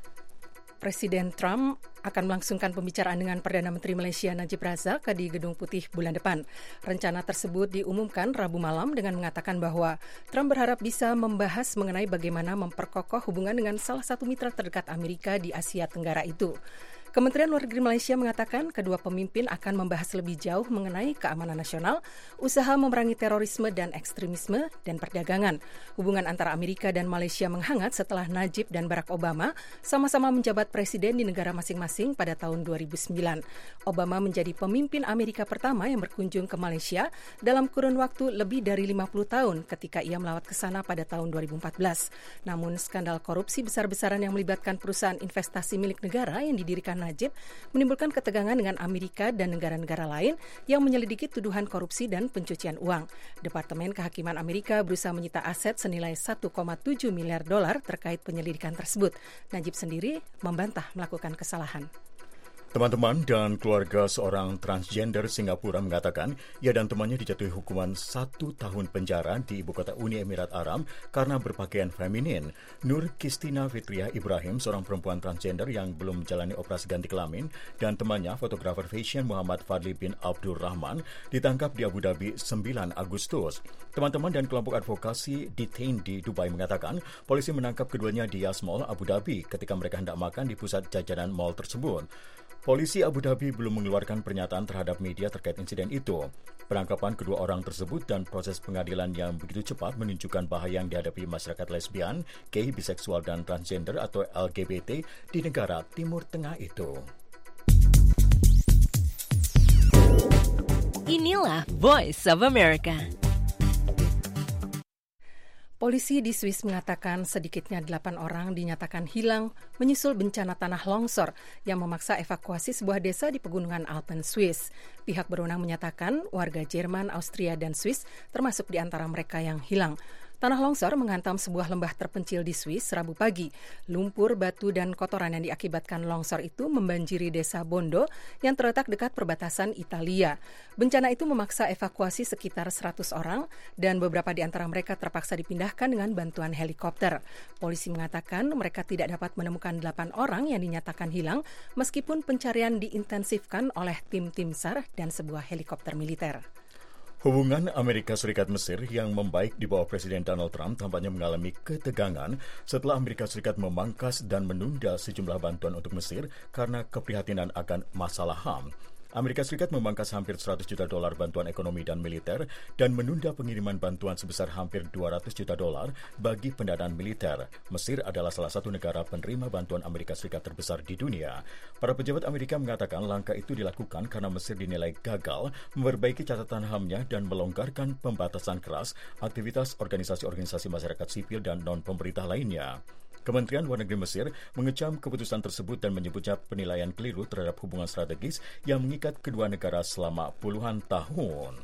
Presiden Trump akan melangsungkan pembicaraan dengan Perdana Menteri Malaysia Najib Razak di Gedung Putih bulan depan. Rencana tersebut diumumkan Rabu malam dengan mengatakan bahwa Trump berharap bisa membahas mengenai bagaimana memperkokoh hubungan dengan salah satu mitra terdekat Amerika di Asia Tenggara itu. Kementerian Luar Negeri Malaysia mengatakan kedua pemimpin akan membahas lebih jauh mengenai keamanan nasional, usaha memerangi terorisme dan ekstremisme, dan perdagangan. Hubungan antara Amerika dan Malaysia menghangat setelah Najib dan Barack Obama sama-sama menjabat presiden di negara masing-masing pada tahun 2009. Obama menjadi pemimpin Amerika pertama yang berkunjung ke Malaysia dalam kurun waktu lebih dari 50 tahun ketika ia melawat ke sana pada tahun 2014. Namun skandal korupsi besar-besaran yang melibatkan perusahaan investasi milik negara yang didirikan Najib menimbulkan ketegangan dengan Amerika dan negara-negara lain yang menyelidiki tuduhan korupsi dan pencucian uang. Departemen Kehakiman Amerika berusaha menyita aset senilai 1,7 miliar dolar terkait penyelidikan tersebut. Najib sendiri membantah melakukan kesalahan. Teman-teman dan keluarga seorang transgender Singapura mengatakan ia dan temannya dijatuhi hukuman 1 tahun penjara di ibu kota Uni Emirat Arab karena berpakaian feminin. Nur Kistina Fitriah Ibrahim, seorang perempuan transgender yang belum menjalani operasi ganti kelamin, dan temannya, fotografer fashion Muhammad Fadli bin Abdul Rahman, ditangkap di Abu Dhabi 9 Agustus. Teman-teman dan kelompok advokasi Detain di Dubai mengatakan polisi menangkap keduanya di Yas Mall, Abu Dhabi ketika mereka hendak makan di pusat jajanan mall tersebut. Polisi Abu Dhabi belum mengeluarkan pernyataan terhadap media terkait insiden itu. Penangkapan kedua orang tersebut dan proses pengadilan yang begitu cepat menunjukkan bahaya yang dihadapi masyarakat lesbian, gay, biseksual, dan transgender atau LGBT di negara Timur Tengah itu. Inilah Voice of America. Polisi di Swiss mengatakan sedikitnya 8 orang dinyatakan hilang menyusul bencana tanah longsor yang memaksa evakuasi sebuah desa di pegunungan Alpen, Swiss. Pihak berwenang menyatakan warga Jerman, Austria, dan Swiss termasuk di antara mereka yang hilang. Tanah longsor menghantam sebuah lembah terpencil di Swiss Rabu pagi. Lumpur, batu, dan kotoran yang diakibatkan longsor itu membanjiri desa Bondo yang terletak dekat perbatasan Italia. Bencana itu memaksa evakuasi sekitar 100 orang dan beberapa di antara mereka terpaksa dipindahkan dengan bantuan helikopter. Polisi mengatakan mereka tidak dapat menemukan 8 orang yang dinyatakan hilang meskipun pencarian diintensifkan oleh tim SAR dan sebuah helikopter militer. Hubungan Amerika Serikat-Mesir yang membaik di bawah Presiden Donald Trump tampaknya mengalami ketegangan setelah Amerika Serikat memangkas dan menunda sejumlah bantuan untuk Mesir karena keprihatinan akan masalah HAM. Amerika Serikat memangkas hampir $100 juta bantuan ekonomi dan militer dan menunda pengiriman bantuan sebesar hampir $200 juta bagi pendanaan militer. Mesir adalah salah satu negara penerima bantuan Amerika Serikat terbesar di dunia. Para pejabat Amerika mengatakan langkah itu dilakukan karena Mesir dinilai gagal memperbaiki catatan HAM-nya dan melonggarkan pembatasan keras aktivitas organisasi-organisasi masyarakat sipil dan non-pemerintah lainnya. Kementerian Luar Negeri Mesir mengecam keputusan tersebut dan menyebutnya penilaian keliru terhadap hubungan strategis yang mengikat kedua negara selama puluhan tahun.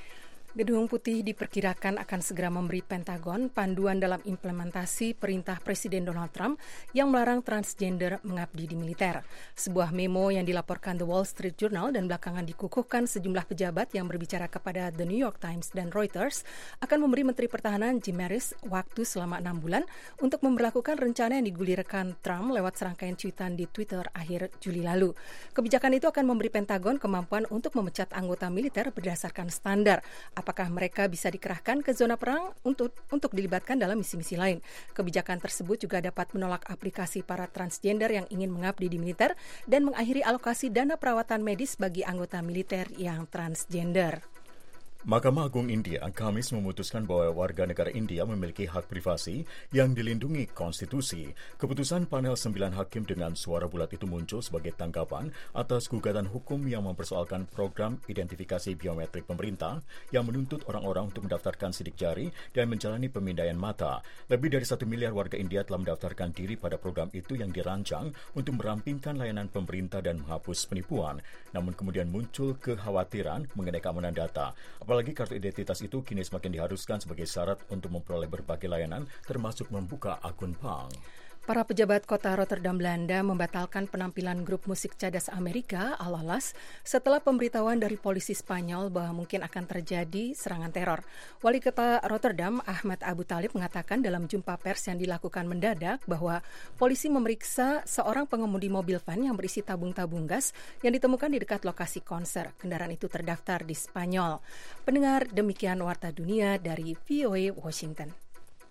Gedung Putih diperkirakan akan segera memberi Pentagon panduan dalam implementasi perintah Presiden Donald Trump yang melarang transgender mengabdi di militer. Sebuah memo yang dilaporkan The Wall Street Journal dan belakangan dikukuhkan sejumlah pejabat yang berbicara kepada The New York Times dan Reuters akan memberi Menteri Pertahanan Jim Mattis waktu selama 6 bulan untuk memberlakukan rencana yang digulirkan Trump lewat serangkaian cuitan di Twitter akhir Juli lalu. Kebijakan itu akan memberi Pentagon kemampuan untuk memecat anggota militer berdasarkan standar. Apakah mereka bisa dikerahkan ke zona perang untuk dilibatkan dalam misi-misi lain. Kebijakan tersebut juga dapat menolak aplikasi para transgender yang ingin mengabdi di militer dan mengakhiri alokasi dana perawatan medis bagi anggota militer yang transgender. Mahkamah Agung India Kamis memutuskan bahwa warga negara India memiliki hak privasi yang dilindungi konstitusi. Keputusan panel 9 hakim dengan suara bulat itu muncul sebagai tanggapan atas gugatan hukum yang mempersoalkan program identifikasi biometrik pemerintah yang menuntut orang-orang untuk mendaftarkan sidik jari dan menjalani pemindaian mata. Lebih dari 1 miliar warga India telah mendaftarkan diri pada program itu yang dirancang untuk merampingkan layanan pemerintah dan menghapus penipuan. Namun kemudian muncul kekhawatiran mengenai keamanan data. Apalagi kartu identitas itu kini semakin diharuskan sebagai syarat untuk memperoleh berbagai layanan, termasuk membuka akun bank. Para pejabat kota Rotterdam, Belanda membatalkan penampilan grup musik cadas Amerika, Alalas, setelah pemberitahuan dari polisi Spanyol bahwa mungkin akan terjadi serangan teror. Wali kota Rotterdam, Ahmad Abu Talib, mengatakan dalam jumpa pers yang dilakukan mendadak bahwa polisi memeriksa seorang pengemudi mobil van yang berisi tabung-tabung gas yang ditemukan di dekat lokasi konser. Kendaraan itu terdaftar di Spanyol. Pendengar, demikian Warta Dunia dari VOA Washington.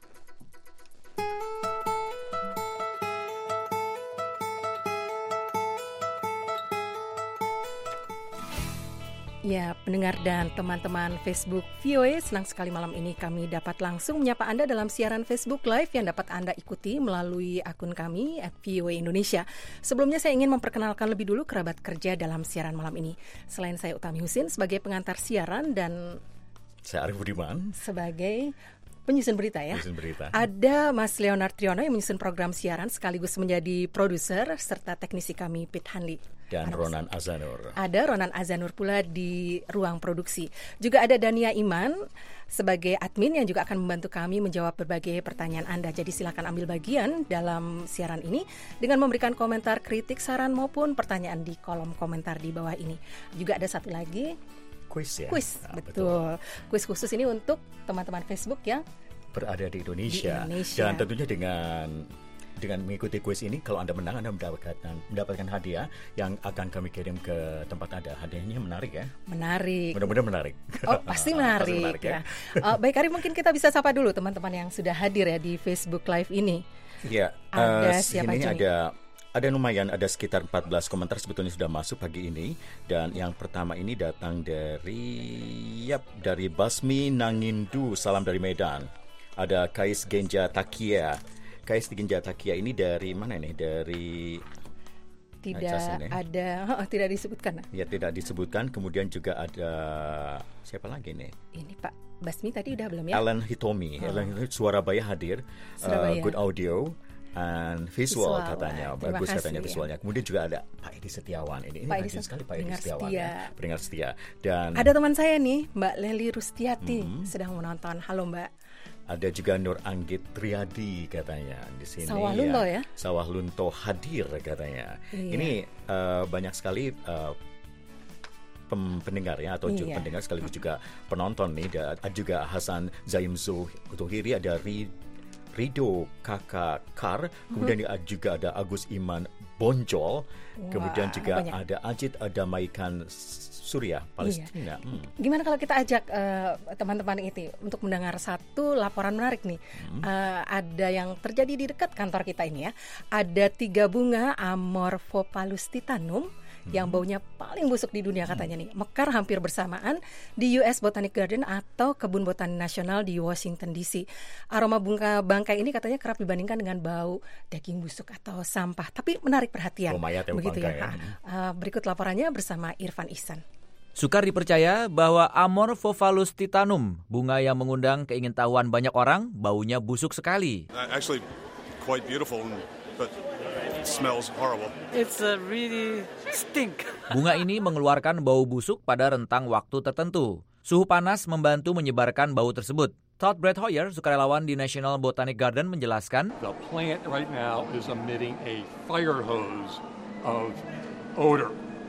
Ya, pendengar dan teman-teman Facebook VOA, senang sekali malam ini kami dapat langsung menyapa Anda dalam siaran Facebook Live yang dapat Anda ikuti melalui akun kami @VOA Indonesia. Sebelumnya saya ingin memperkenalkan lebih dulu kerabat kerja dalam siaran malam ini. Selain saya Utami Husin sebagai pengantar siaran dan saya Arif Budiman sebagai penyusun berita ya. Penyusun berita. Ada Mas Leonard Triono yang menyusun program siaran sekaligus menjadi produser serta teknisi kami Pit Hanli. Dan Ronan Azanur. Ada Ronan Azanur pula di ruang produksi. Juga ada Dania Iman sebagai admin yang juga akan membantu kami menjawab berbagai pertanyaan Anda. Jadi silakan ambil bagian dalam siaran ini dengan memberikan komentar, kritik, saran maupun pertanyaan di kolom komentar di bawah ini. Juga ada satu lagi kuis ya. Kuis, betul. Kuis khusus ini untuk teman-teman Facebook yang berada di Indonesia. Dan tentunya dengan mengikuti kuis ini, kalau Anda menang, Anda mendapatkan hadiah yang akan kami kirim ke tempat Anda. Hadiahnya menarik ya? Menarik. Mudah-mudahan menarik. Oh, pasti menarik. Pasti menarik ya. Baik, Ari, mungkin kita bisa sapa dulu teman-teman yang sudah hadir ya di Facebook Live ini. Iya. Ada siapa ini ada lumayan, ada sekitar 14 komentar sebetulnya sudah masuk pagi ini. Dan yang pertama ini datang dari Basmi Nangindu, salam dari Medan. Ada Kais Genja Takia. Kais Genja Takia ini dari mana ini? Dari tidak disebutkan. Ya, tidak disebutkan. Kemudian juga ada siapa lagi nih? Ini Pak Basmi tadi udah belum ya? Alan Hitomi. Alan Surabaya hadir. Good audio and visual katanya. Bagus katanya visualnya. Kemudian juga ada Pak Edi Setiawan. Ini rajin sekali Pak Edi Setiawan. Pendengar setia. Dan ada teman saya nih, Mbak Leli Rustiati sedang menonton. Halo Mbak. Ada juga Nur Anggit Triadi katanya di sini. Sawah Lunto ya? Sawah Lunto hadir katanya. Iya. Ini banyak sekali pendengar ya, atau pendengar sekaligus juga penonton nih. Ada juga Hasan Zaim Zuhiri, ada Rido Kakak Kar, kemudian juga ada Agus Iman Bonjol, kemudian juga ada Ajit Damaikan Surya Palestina. Gimana kalau kita ajak teman-teman itu untuk mendengar satu laporan menarik nih. Ada yang terjadi di dekat kantor kita ini ya. Ada 3 bunga Amorphophallus titanum yang baunya paling busuk di dunia katanya nih, mekar hampir bersamaan di US Botanic Garden atau Kebun Botani Nasional di Washington DC. Aroma bunga bangkai ini katanya kerap dibandingkan dengan bau daging busuk atau sampah, tapi menarik perhatian. Begitu ya. Berikut laporannya bersama Irfan Ihsan. Sukar dipercaya bahwa Amorphophallus titanum, bunga yang mengundang keingintahuan banyak orang, baunya busuk sekali. Actually, quite beautiful, but it smells horrible. It's really stink. Bunga ini mengeluarkan bau busuk pada rentang waktu tertentu. Suhu panas membantu menyebarkan bau tersebut. Todd Brett Hoyer, sukarelawan di National Botanic Garden, menjelaskan, The plant right now is emitting a fire hose of odor.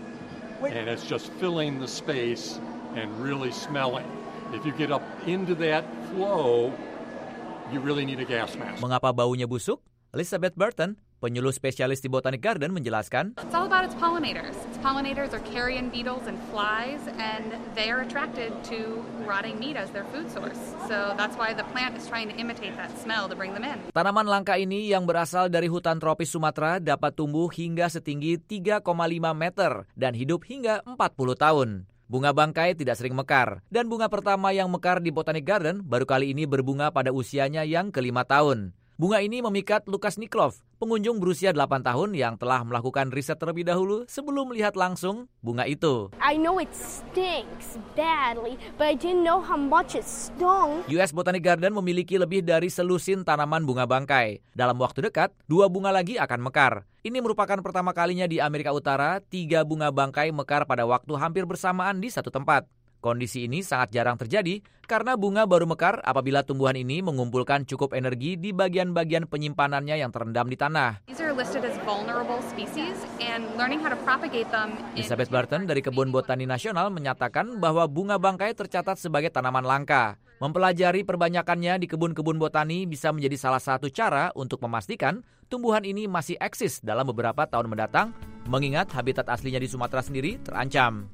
And it's just filling the space and really smelling. If you get up into that flow, you really need a gas mask. Mengapa baunya busuk? Elizabeth Burton, penyuluh spesialis di Botanic Garden, menjelaskan, It's all about its pollinators. Its pollinators are carrion beetles and flies, and they are attracted to rotting meat as their food source. So that's why the plant is trying to imitate that smell to bring them in. Tanaman langka ini yang berasal dari hutan tropis Sumatera dapat tumbuh hingga setinggi 3,5 meter dan hidup hingga 40 tahun. Bunga bangkai tidak sering mekar, dan bunga pertama yang mekar di Botanic Garden baru kali ini berbunga pada usianya yang ke-5 tahun. Bunga ini memikat Lukas Niklov, pengunjung berusia 8 tahun yang telah melakukan riset terlebih dahulu sebelum melihat langsung bunga itu. I know it stinks badly, but I didn't know how much it stung. US Botanic Garden memiliki lebih dari selusin tanaman bunga bangkai. Dalam waktu dekat, 2 bunga lagi akan mekar. Ini merupakan pertama kalinya di Amerika Utara 3 bunga bangkai mekar pada waktu hampir bersamaan di satu tempat. Kondisi ini sangat jarang terjadi karena bunga baru mekar apabila tumbuhan ini mengumpulkan cukup energi di bagian-bagian penyimpanannya yang terendam di tanah. These are listed as vulnerable species, and learning how to propagate them. Elizabeth Barton dari Kebun Botani Nasional menyatakan bahwa bunga bangkai tercatat sebagai tanaman langka. Mempelajari perbanyakannya di kebun-kebun botani bisa menjadi salah satu cara untuk memastikan tumbuhan ini masih eksis dalam beberapa tahun mendatang, mengingat habitat aslinya di Sumatera sendiri terancam.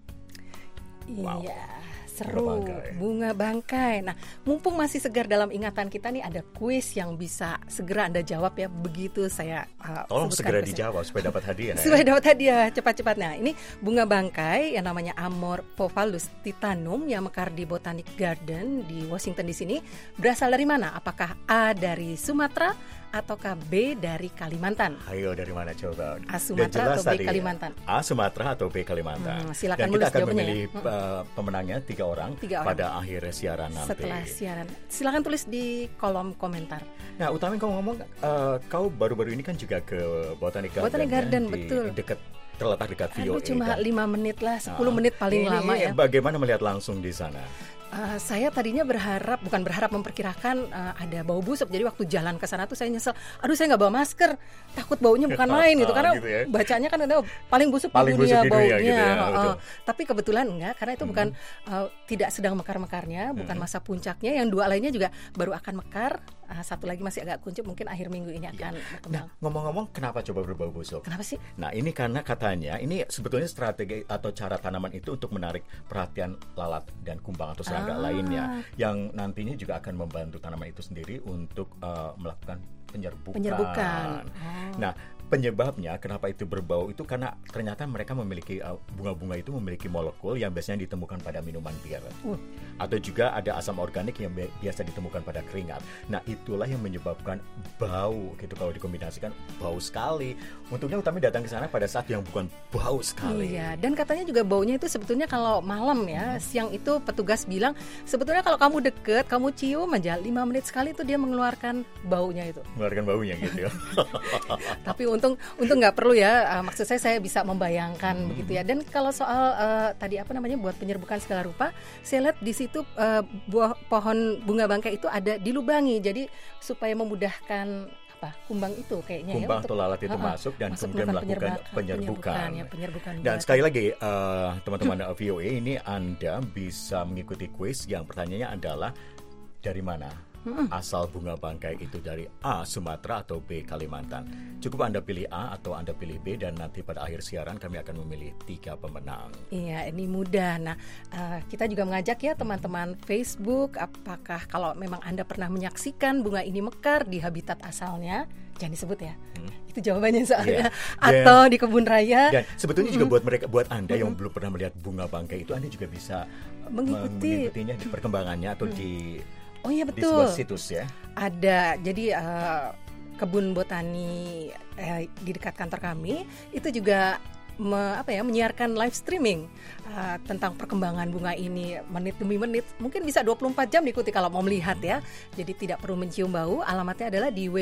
Iya, seru. Bunga bangkai. Nah, mumpung masih segar dalam ingatan kita nih, ada kuis yang bisa segera Anda jawab ya. Begitu saya tolong segera dijawab supaya dapat hadiah. Supaya dapat hadiah cepat-cepat. Nah, ini bunga bangkai yang namanya Amorphophallus titanum yang mekar di Botanic Garden di Washington di sini berasal dari mana? Apakah A dari Sumatera ataukah B dari Kalimantan? Ayo, dari mana coba? A Sumatera atau B Kalimantan? A Sumatera atau B Kalimantan. Silakan. Dan kita akan memilih pemenangnya 3 orang pada akhir siaran nanti. Setelah siaran, silakan tulis di kolom komentar. Nah, Utami kamu ngomong, kau baru-baru ini kan juga ke Botanic Garden. Botanic Garden, ya, betul. Terletak dekat VOA. Cuma 5 menit lah, 10 menit paling lama ya. Bagaimana melihat langsung di sana? Saya tadinya bukan berharap memperkirakan ada bau busuk. Jadi waktu jalan ke sana tuh saya nyesel. Aduh, saya nggak bawa masker. Takut baunya bukan main gitu. Karena gitu ya? Bacanya kan paling busuk di dunia baunya. Gitu ya, tapi kebetulan enggak, karena itu bukan tidak sedang mekar-mekarnya, bukan masa puncaknya. Yang 2 lainnya juga baru akan mekar. 1 lagi masih agak kuncup, mungkin akhir minggu ini akan berkembang. Nah, ngomong-ngomong, kenapa coba berbau busuk? Kenapa sih? Nah, ini karena katanya ini sebetulnya strategi atau cara tanaman itu untuk menarik perhatian lalat dan kumbang atau serangga lainnya, yang nantinya juga akan membantu tanaman itu sendiri untuk melakukan penyerbukan. Nah, penyebabnya kenapa itu berbau itu karena ternyata mereka memiliki bunga-bunga itu memiliki molekul yang biasanya ditemukan pada minuman bir, atau juga ada asam organik yang biasa ditemukan pada keringat. Nah, itulah yang menyebabkan bau gitu. Kalau dikombinasikan bau sekali. Untungnya Utami datang ke sana pada saat yang bukan bau sekali. Iya, dan katanya juga baunya itu sebetulnya kalau malam ya, siang itu petugas bilang sebetulnya kalau kamu deket, kamu cium aja 5 menit sekali itu dia mengeluarkan baunya itu. Mengeluarkan baunya gitu ya. Tapi untung nggak perlu ya. Maksud saya bisa membayangkan begitu ya. Dan kalau soal tadi buat penyerbukan segala rupa, saya lihat di situ buah pohon bunga bangkai itu ada dilubangi, jadi supaya memudahkan kumbang itu kayaknya kumbang atau lalat itu masuk dan kemudian melakukan penyerbukan. Dan sekali lagi teman-teman VOA, ini Anda bisa mengikuti kuis yang pertanyaannya adalah dari mana asal bunga bangkai itu, dari A. Sumatera atau B. Kalimantan. Cukup Anda pilih A atau Anda pilih B, dan nanti pada akhir siaran kami akan memilih 3 pemenang. Iya, ini mudah. Nah, kita juga mengajak ya teman-teman Facebook, apakah kalau memang Anda pernah menyaksikan bunga ini mekar di habitat asalnya, jangan disebut ya. Itu jawabannya soalnya. Atau di kebun raya. Dan sebetulnya juga buat Anda yang belum pernah melihat bunga bangkai itu, Anda juga bisa mengikutinya di perkembangannya atau di betul. Di sebuah situs ya. Ada. Jadi kebun botani di dekat kantor kami itu juga menyiarkan live streaming tentang perkembangan bunga ini menit demi menit. Mungkin bisa 24 jam diikuti kalau mau melihat ya. Jadi tidak perlu mencium bau. Alamatnya adalah di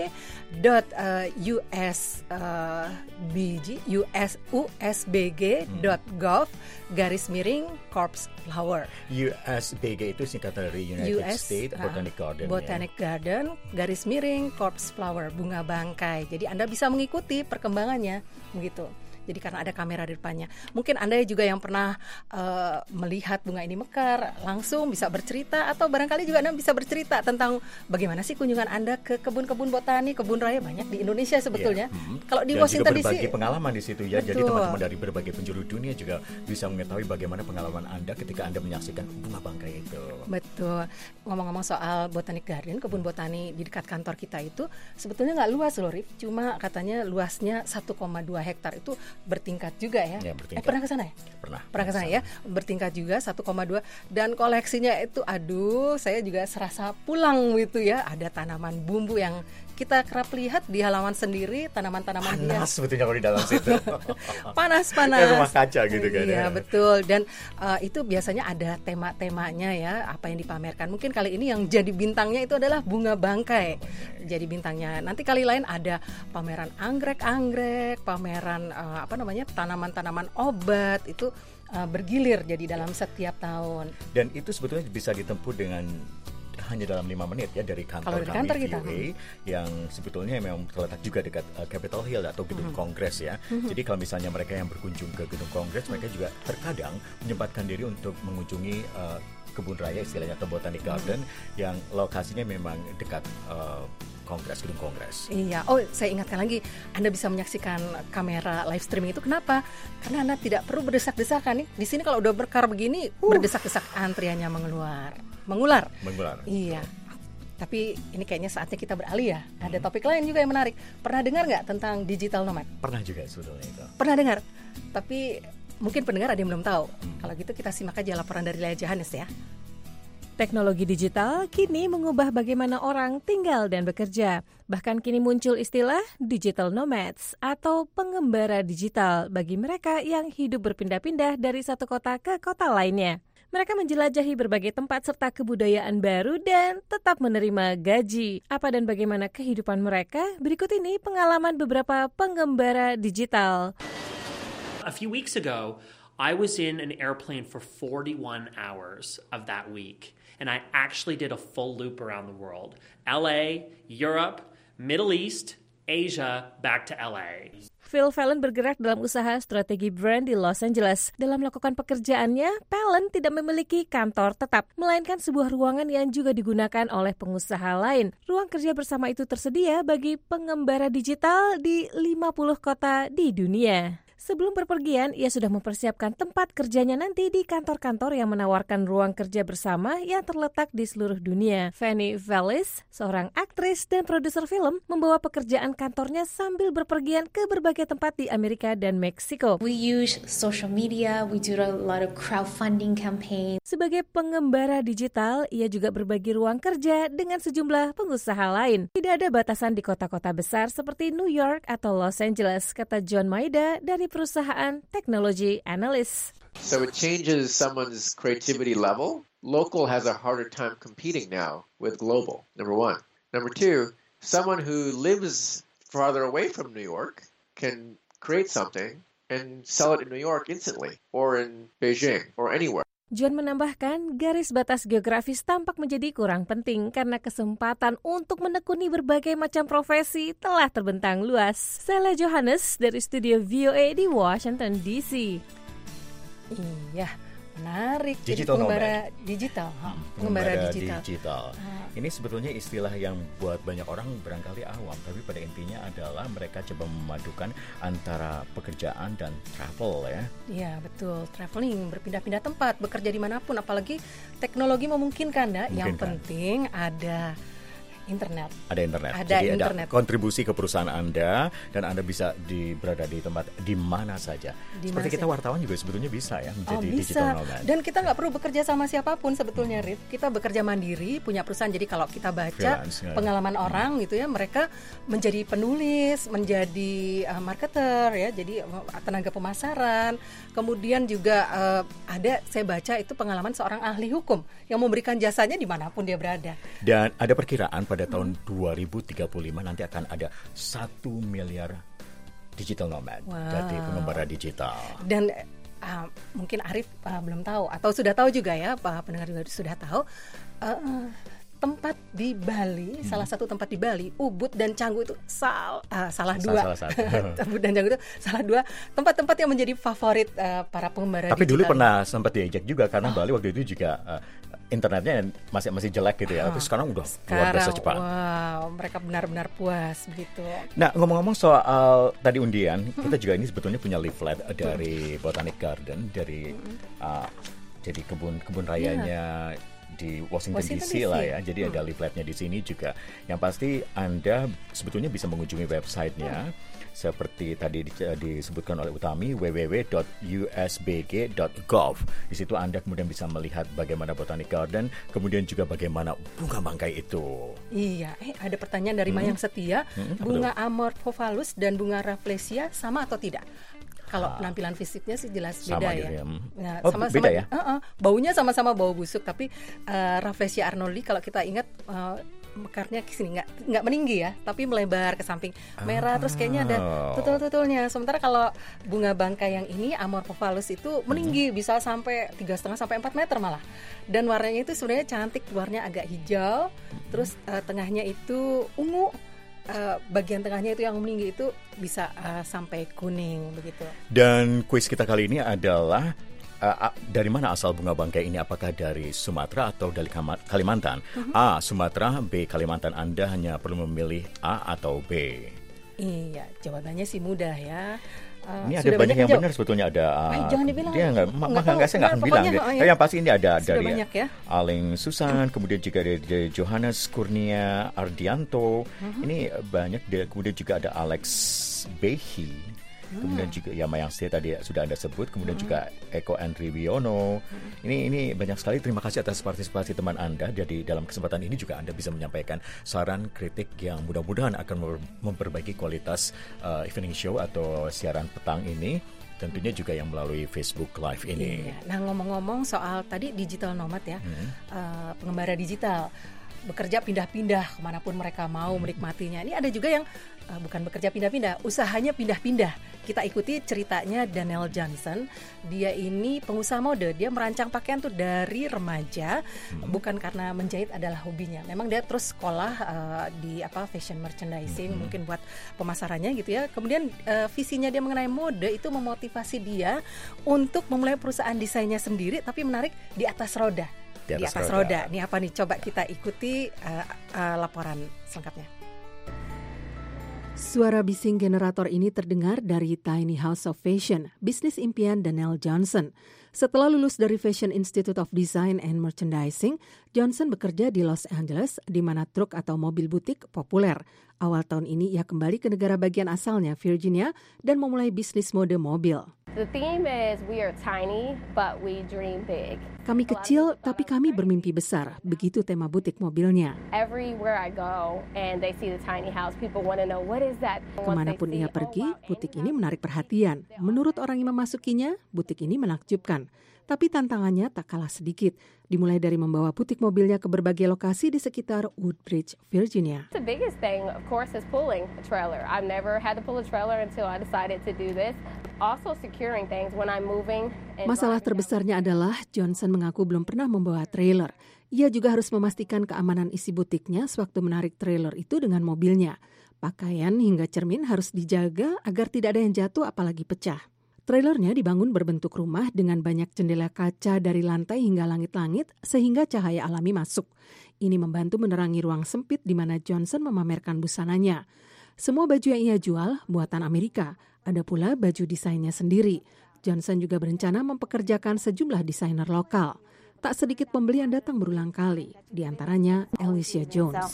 www.usbg.gov/corpse flower. USBG itu singkatan dari United States Botanic Garden. Botanic Garden _corpse flower, bunga bangkai. Jadi Anda bisa mengikuti perkembangannya begitu. Jadi karena ada kamera di depannya. Mungkin Anda juga yang pernah melihat bunga ini mekar langsung bisa bercerita, atau barangkali juga Anda bisa bercerita tentang bagaimana sih kunjungan Anda ke kebun-kebun botani, kebun raya banyak di Indonesia sebetulnya. Kalau di Washington DC, berbagi pengalaman di situ ya. Betul. Jadi teman-teman dari berbagai penjuru dunia juga bisa mengetahui bagaimana pengalaman Anda ketika Anda menyaksikan bunga bangkai itu. Betul. Ngomong-ngomong soal Botanic Garden, kebun botani di dekat kantor kita itu sebetulnya nggak luas loh, Rif. Cuma katanya luasnya 1,2 hektar. Itu bertingkat juga ya. Pernah ke sana ya? Pernah ke sana ya. Bertingkat juga 1,2, dan koleksinya itu saya juga serasa pulang gitu ya. Ada tanaman bumbu yang kita kerap lihat di halaman sendiri, tanaman-tanaman panas sebetulnya kalau di dalam situ. panas. Kayak rumah kaca gitu kan. Iya, betul. Dan itu biasanya ada tema-temanya ya, apa yang dipamerkan. Mungkin kali ini yang jadi bintangnya itu adalah bunga bangkai. Jadi bintangnya. Nanti kali lain ada pameran anggrek-anggrek, pameran tanaman-tanaman obat, itu bergilir jadi dalam setiap tahun. Dan itu sebetulnya bisa ditempuh dengan hanya dalam 5 menit ya dari kantor kami VOA yang sebetulnya memang terletak juga dekat Capitol Hill atau gedung Kongres ya. Jadi kalau misalnya mereka yang berkunjung ke gedung Kongres, mereka juga terkadang menyempatkan diri untuk mengunjungi kebun raya istilahnya atau Botanic Garden yang lokasinya memang dekat gedung Kongres. Iya. Oh, saya ingatkan lagi, Anda bisa menyaksikan kamera live streaming itu kenapa? Karena Anda tidak perlu berdesak-desakan nih. Di sini kalau udah berkar begini, berdesak-desak, antriannya mengular. Iya. Tapi ini kayaknya saatnya kita beralih ya. Ada topik lain juga yang menarik. Pernah dengar nggak tentang digital nomad? Pernah juga sebetulnya itu. Pernah dengar. Tapi mungkin pendengar ada yang belum tahu. Kalau gitu kita simak aja laporan dari Lea Johannes ya. Teknologi digital kini mengubah bagaimana orang tinggal dan bekerja. Bahkan kini muncul istilah digital nomads atau pengembara digital bagi mereka yang hidup berpindah-pindah dari satu kota ke kota lainnya. Mereka menjelajahi berbagai tempat serta kebudayaan baru dan tetap menerima gaji. Apa dan bagaimana kehidupan mereka? Berikut ini pengalaman beberapa pengembara digital. A few weeks ago, I was in an airplane for 41 hours of that week. And I actually did a full loop around the world. LA, Europe, Middle East, Asia, back to LA. Phil Fallon bergerak dalam usaha strategi brand di Los Angeles. Dalam melakukan pekerjaannya, Fallon tidak memiliki kantor tetap, melainkan sebuah ruangan yang juga digunakan oleh pengusaha lain. Ruang kerja bersama itu tersedia bagi pengembara digital di 50 kota di dunia. Sebelum berpergian, ia sudah mempersiapkan tempat kerjanya nanti di kantor-kantor yang menawarkan ruang kerja bersama yang terletak di seluruh dunia. Fanny Vallis, seorang aktris dan produser film, membawa pekerjaan kantornya sambil berpergian ke berbagai tempat di Amerika dan Meksiko. We use social media, we do a lot of crowdfunding campaigns. Sebagai pengembara digital, ia juga berbagi ruang kerja dengan sejumlah pengusaha lain. Tidak ada batasan di kota-kota besar seperti New York atau Los Angeles, kata John Maida dari perusahaan teknologi analis. So it changes someone's creativity level. Local has a harder time competing now with global, number one. Number two, someone who lives farther away from New York can create something and sell it in New York instantly, or in Beijing, or anywhere. John menambahkan, garis batas geografis tampak menjadi kurang penting karena kesempatan untuk menekuni berbagai macam profesi telah terbentang luas. Sela Johannes dari studio VOA di Washington DC. Iya, menarik. Digital jadi pengembara nomad. Digital. Pengembara digital. Ini sebetulnya istilah yang buat banyak orang barangkali awam, tapi pada intinya adalah mereka coba memadukan antara pekerjaan dan travel ya. Iya betul, traveling, berpindah-pindah tempat, bekerja dimanapun, apalagi teknologi memungkinkan ya. Yang penting ada internet. Ada internet. Ada Jadi internet. ada kontribusi ke perusahaan Anda dan Anda bisa berada di tempat di mana saja. Seperti kita wartawan juga sebetulnya bisa ya menjadi digital nomad. Dan kita nggak perlu bekerja sama siapapun sebetulnya, Rif. Kita bekerja mandiri, punya perusahaan. Jadi kalau kita baca pengalaman orang gitu ya, mereka menjadi penulis, menjadi marketer ya, jadi tenaga pemasaran. Kemudian juga ada saya baca itu pengalaman seorang ahli hukum yang memberikan jasanya dimanapun dia berada. Dan ada perkiraan pada tahun 2035 nanti akan ada 1 miliar digital nomad, jadi pengembara digital. Dan mungkin Arif belum tahu atau sudah tahu juga ya, Pak pendengar juga sudah tahu, tempat di Bali, salah satu tempat di Bali, Ubud dan Canggu itu salah dua. Ubud dan Canggu itu salah dua tempat-tempat yang menjadi favorit para pengembara Tapi digital. dulu pernah sempat diajak juga karena Bali waktu itu juga internetnya masih jelek gitu ya. Tapi sekarang udah luar biasa cepat. Wow, mereka benar-benar puas begitu. Nah, ngomong-ngomong soal tadi undian, kita juga ini sebetulnya punya leaflet dari Botanic Garden, dari jadi kebun rayanya di Washington DC lah ya. Jadi ada leafletnya di sini juga. Yang pasti Anda sebetulnya bisa mengunjungi websitenya seperti tadi disebutkan oleh Utami, www.usbg.gov. Di situ Anda kemudian bisa melihat bagaimana Botanic Garden, kemudian juga bagaimana bunga bangkai itu. Iya, ada pertanyaan dari Mayang Setia, bunga Amorphophallus dan bunga Rafflesia sama atau tidak? Kalau penampilan fisiknya sih jelas beda ya. Nah, beda ya? Baunya sama-sama bau busuk, tapi Rafflesia arnoldi kalau kita ingat mekarnya ke sini nggak meninggi ya, tapi melebar ke samping, merah terus kayaknya ada tutul-tutulnya. Sementara kalau bunga bangkai yang ini Amorphophallus itu meninggi, bisa sampai 3,5 sampai 4 meter malah. Dan warnanya itu sebenarnya cantik, luarnya agak hijau, terus tengahnya itu ungu. Bagian tengahnya itu yang meninggi itu bisa sampai kuning begitu. Dan kuis kita kali ini adalah dari mana asal bunga bangkai ini? Apakah dari Sumatera atau dari Kalimantan? A. Sumatera, B. Kalimantan. Anda hanya perlu memilih A atau B. Iya, jawabannya sih mudah ya. Ini ada banyak yang benar sebetulnya, ada. Jangan dibilang. Dia saya nggak akan bilang. Tapi yang pasti ini ada dari ya? Aling Susan, kemudian juga dari Johannes Kurnia Ardianto. Ini banyak. Kemudian juga ada Alex Behi. Kemudian juga ya Mayang Setia tadi sudah Anda sebut, kemudian juga Eko Andri Wiono. Ini banyak sekali. Terima kasih atas partisipasi teman Anda. Jadi dalam kesempatan ini juga Anda bisa menyampaikan saran kritik yang mudah-mudahan akan memperbaiki kualitas evening show atau siaran petang ini. Tentunya juga yang melalui Facebook Live ini. Iya. Nah, ngomong-ngomong soal tadi digital nomad ya, pengembara digital bekerja pindah-pindah kemanapun mereka mau menikmatinya. Ini ada juga yang bukan bekerja pindah-pindah, usahanya pindah-pindah. Kita ikuti ceritanya Daniel Johnson. Dia ini pengusaha mode. Dia merancang pakaian tuh dari remaja, bukan karena menjahit adalah hobinya. Memang dia terus sekolah di fashion merchandising, mungkin buat pemasarannya gitu ya. Kemudian visinya dia mengenai mode itu memotivasi dia untuk memulai perusahaan desainnya sendiri, tapi menarik di atas roda. Di atas roda. Ini apa nih? Coba kita ikuti laporan selengkapnya. Suara bising generator ini terdengar dari Tiny House of Fashion, bisnis impian Daniel Johnson. Setelah lulus dari Fashion Institute of Design and Merchandising, Johnson bekerja di Los Angeles, di mana truk atau mobil butik populer. Awal tahun ini ia kembali ke negara bagian asalnya, Virginia, dan memulai bisnis mode mobil. The theme is we are tiny, but we dream big. Kami kecil, tapi kami bermimpi besar. Begitu tema butik mobilnya. Everywhere I go and they see the tiny house, people want to know what is that. Kemanapun ia pergi, butik ini menarik perhatian. Menurut orang yang memasukinya, butik ini menakjubkan. Tapi tantangannya tak kalah sedikit. Dimulai dari membawa butik mobilnya ke berbagai lokasi di sekitar Woodbridge, Virginia. The biggest thing, of course, is pulling a trailer. I've never had to pull a trailer until I decided to do this. Also securing things when I'm moving. Masalah terbesarnya adalah Johnson mengaku belum pernah membawa trailer. Ia juga harus memastikan keamanan isi butiknya sewaktu menarik trailer itu dengan mobilnya. Pakaian hingga cermin harus dijaga agar tidak ada yang jatuh apalagi pecah. Trailernya dibangun berbentuk rumah dengan banyak jendela kaca dari lantai hingga langit-langit sehingga cahaya alami masuk. Ini membantu menerangi ruang sempit di mana Johnson memamerkan busananya. Semua baju yang ia jual buatan Amerika. Ada pula baju desainnya sendiri. Johnson juga berencana mempekerjakan sejumlah desainer lokal. Tak sedikit pembeli yang datang berulang kali, di antaranya Alicia Jones.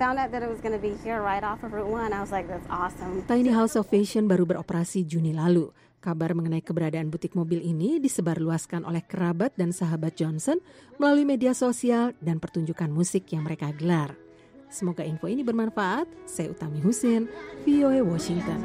Tiny House of Fashion baru beroperasi Juni lalu. Kabar mengenai keberadaan butik mobil ini disebarluaskan oleh kerabat dan sahabat Johnson melalui media sosial dan pertunjukan musik yang mereka gelar. Semoga info ini bermanfaat. Saya Utami Husin, VOA Washington.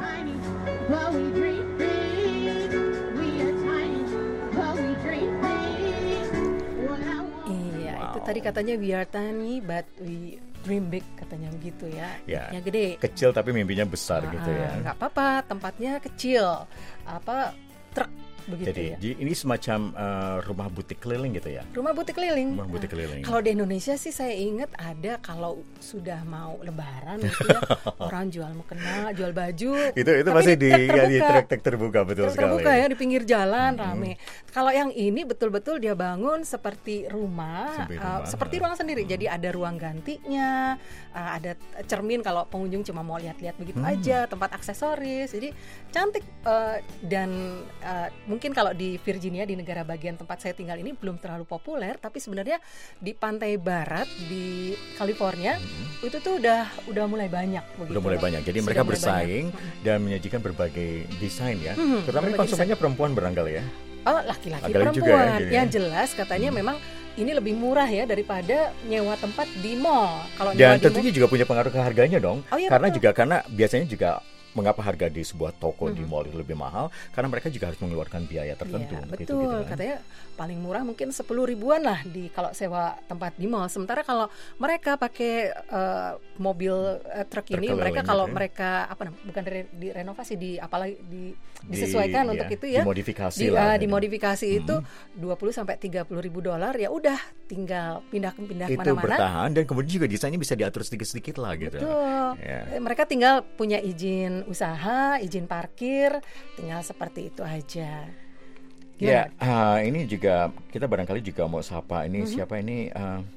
Iya, itu tadi katanya we are tiny but we dream big, katanya begitu ya. Ya, gede. Kecil tapi mimpinya besar gitu ya. Nggak apa-apa, tempatnya kecil. Truk begitu. Jadi ya. ini semacam rumah butik keliling gitu ya. Rumah butik keliling. Rumah butik keliling. Kalau di Indonesia sih saya ingat ada kalau sudah mau lebaran gitu ya, orang jual mukena, jual baju. Itu pasti di trek terbuka betul sekali. Terbuka ya, di pinggir jalan rame. Kalau yang ini betul-betul dia bangun seperti rumah, seperti ruang sendiri. Jadi ada ruang gantinya, ada cermin kalau pengunjung cuma mau lihat-lihat begitu aja, tempat aksesoris. Jadi cantik dan mungkin kalau di Virginia, di negara bagian tempat saya tinggal ini belum terlalu populer, tapi sebenarnya di pantai barat di California itu tuh udah mulai banyak begitu. Udah mulai banyak. Jadi mereka bersaing dan menyajikan berbagai desain ya. Terutama konsumennya perempuan barangkali ya. Oh, laki-laki perempuan. Ya, yang jelas katanya memang ini lebih murah ya daripada nyewa tempat di mall. Dan tentunya juga punya pengaruh ke harganya dong. Oh, iya, karena biasanya juga mengapa harga di sebuah toko di mall itu lebih mahal? Karena mereka juga harus mengeluarkan biaya tertentu. Ya, betul, gitu kan. Katanya paling murah mungkin 10 ribuan lah kalau sewa tempat di mall. Sementara kalau mereka pakai mobil truk ini, mereka kalau mereka bukan direnovasi, disesuaikan untuk itu ya. Dimodifikasi itu 20 sampai 30 ribu dolar, ya udah tinggal pindah itu mana-mana. Itu bertahan dan kemudian juga desainnya bisa diatur sedikit-sedikit lah gitu. Betul. Ya. Mereka tinggal punya izin usaha, izin parkir, tinggal seperti itu aja. Gimana? Ya, ini juga kita barangkali juga mau sapa ini siapa ini?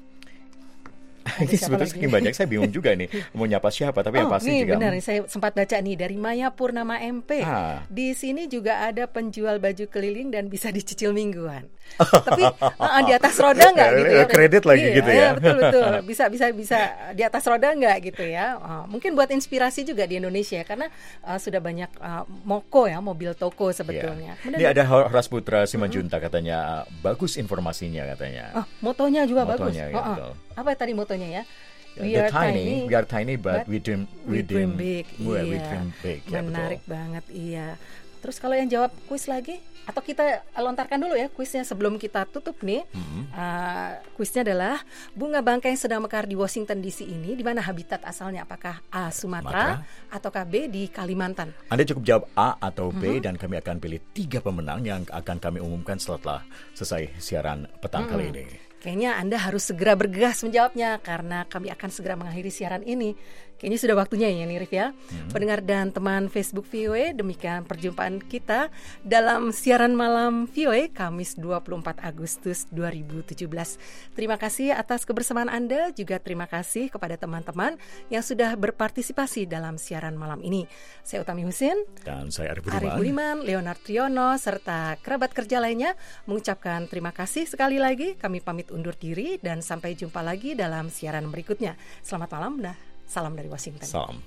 Ini sebetulnya saking banyak saya bingung juga nih mau nyapa siapa, tapi yang pasti juga. Benar, saya sempat baca nih dari Maya Purnama MP. Di sini juga ada penjual baju keliling dan bisa dicicil mingguan. Tapi di atas roda nggak gitu ya? Kredit lagi gitu ya? Betul. Bisa di atas roda nggak gitu ya? Mungkin buat inspirasi juga di Indonesia karena sudah banyak moko ya, mobil toko sebetulnya. Ini ada Horas Putra Simanjunta katanya bagus informasinya katanya. Motonya juga bagus. Apa tadi motonya ya? We are tiny, but we dream big. We dream big. Menarik banget, iya. Terus kalau yang jawab kuis lagi, atau kita lontarkan dulu ya kuisnya sebelum kita tutup nih. Kuisnya adalah bunga bangkai yang sedang mekar di Washington DC ini, di mana habitat asalnya? Apakah A. Sumatera ataukah B. di Kalimantan? Anda cukup jawab A atau B dan kami akan pilih 3 pemenang yang akan kami umumkan setelah selesai siaran petang kali ini. Kayaknya Anda harus segera bergegas menjawabnya karena kami akan segera mengakhiri siaran ini. Kayaknya sudah waktunya ya nih Rif ya. Pendengar dan teman Facebook VOA, demikian perjumpaan kita dalam siaran malam VOA Kamis 24 Agustus 2017. Terima kasih atas kebersamaan Anda, juga terima kasih kepada teman-teman yang sudah berpartisipasi dalam siaran malam ini. Saya Utami Husin dan saya Arif Budiman, Leonard Triono serta kerabat kerja lainnya mengucapkan terima kasih sekali lagi. Kami pamit undur diri dan sampai jumpa lagi dalam siaran berikutnya. Selamat malam dah. Salam dari Washington. Salam.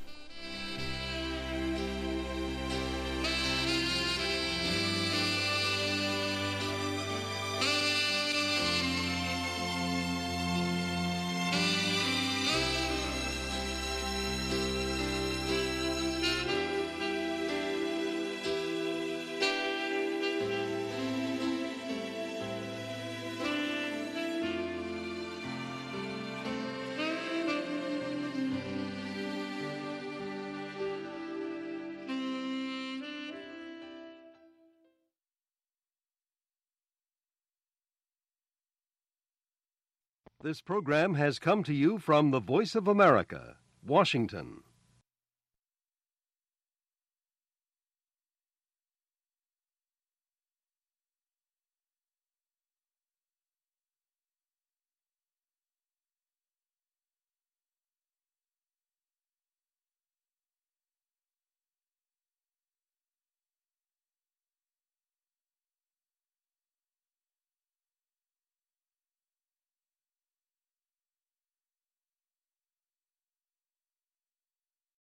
This program has come to you from the Voice of America, Washington.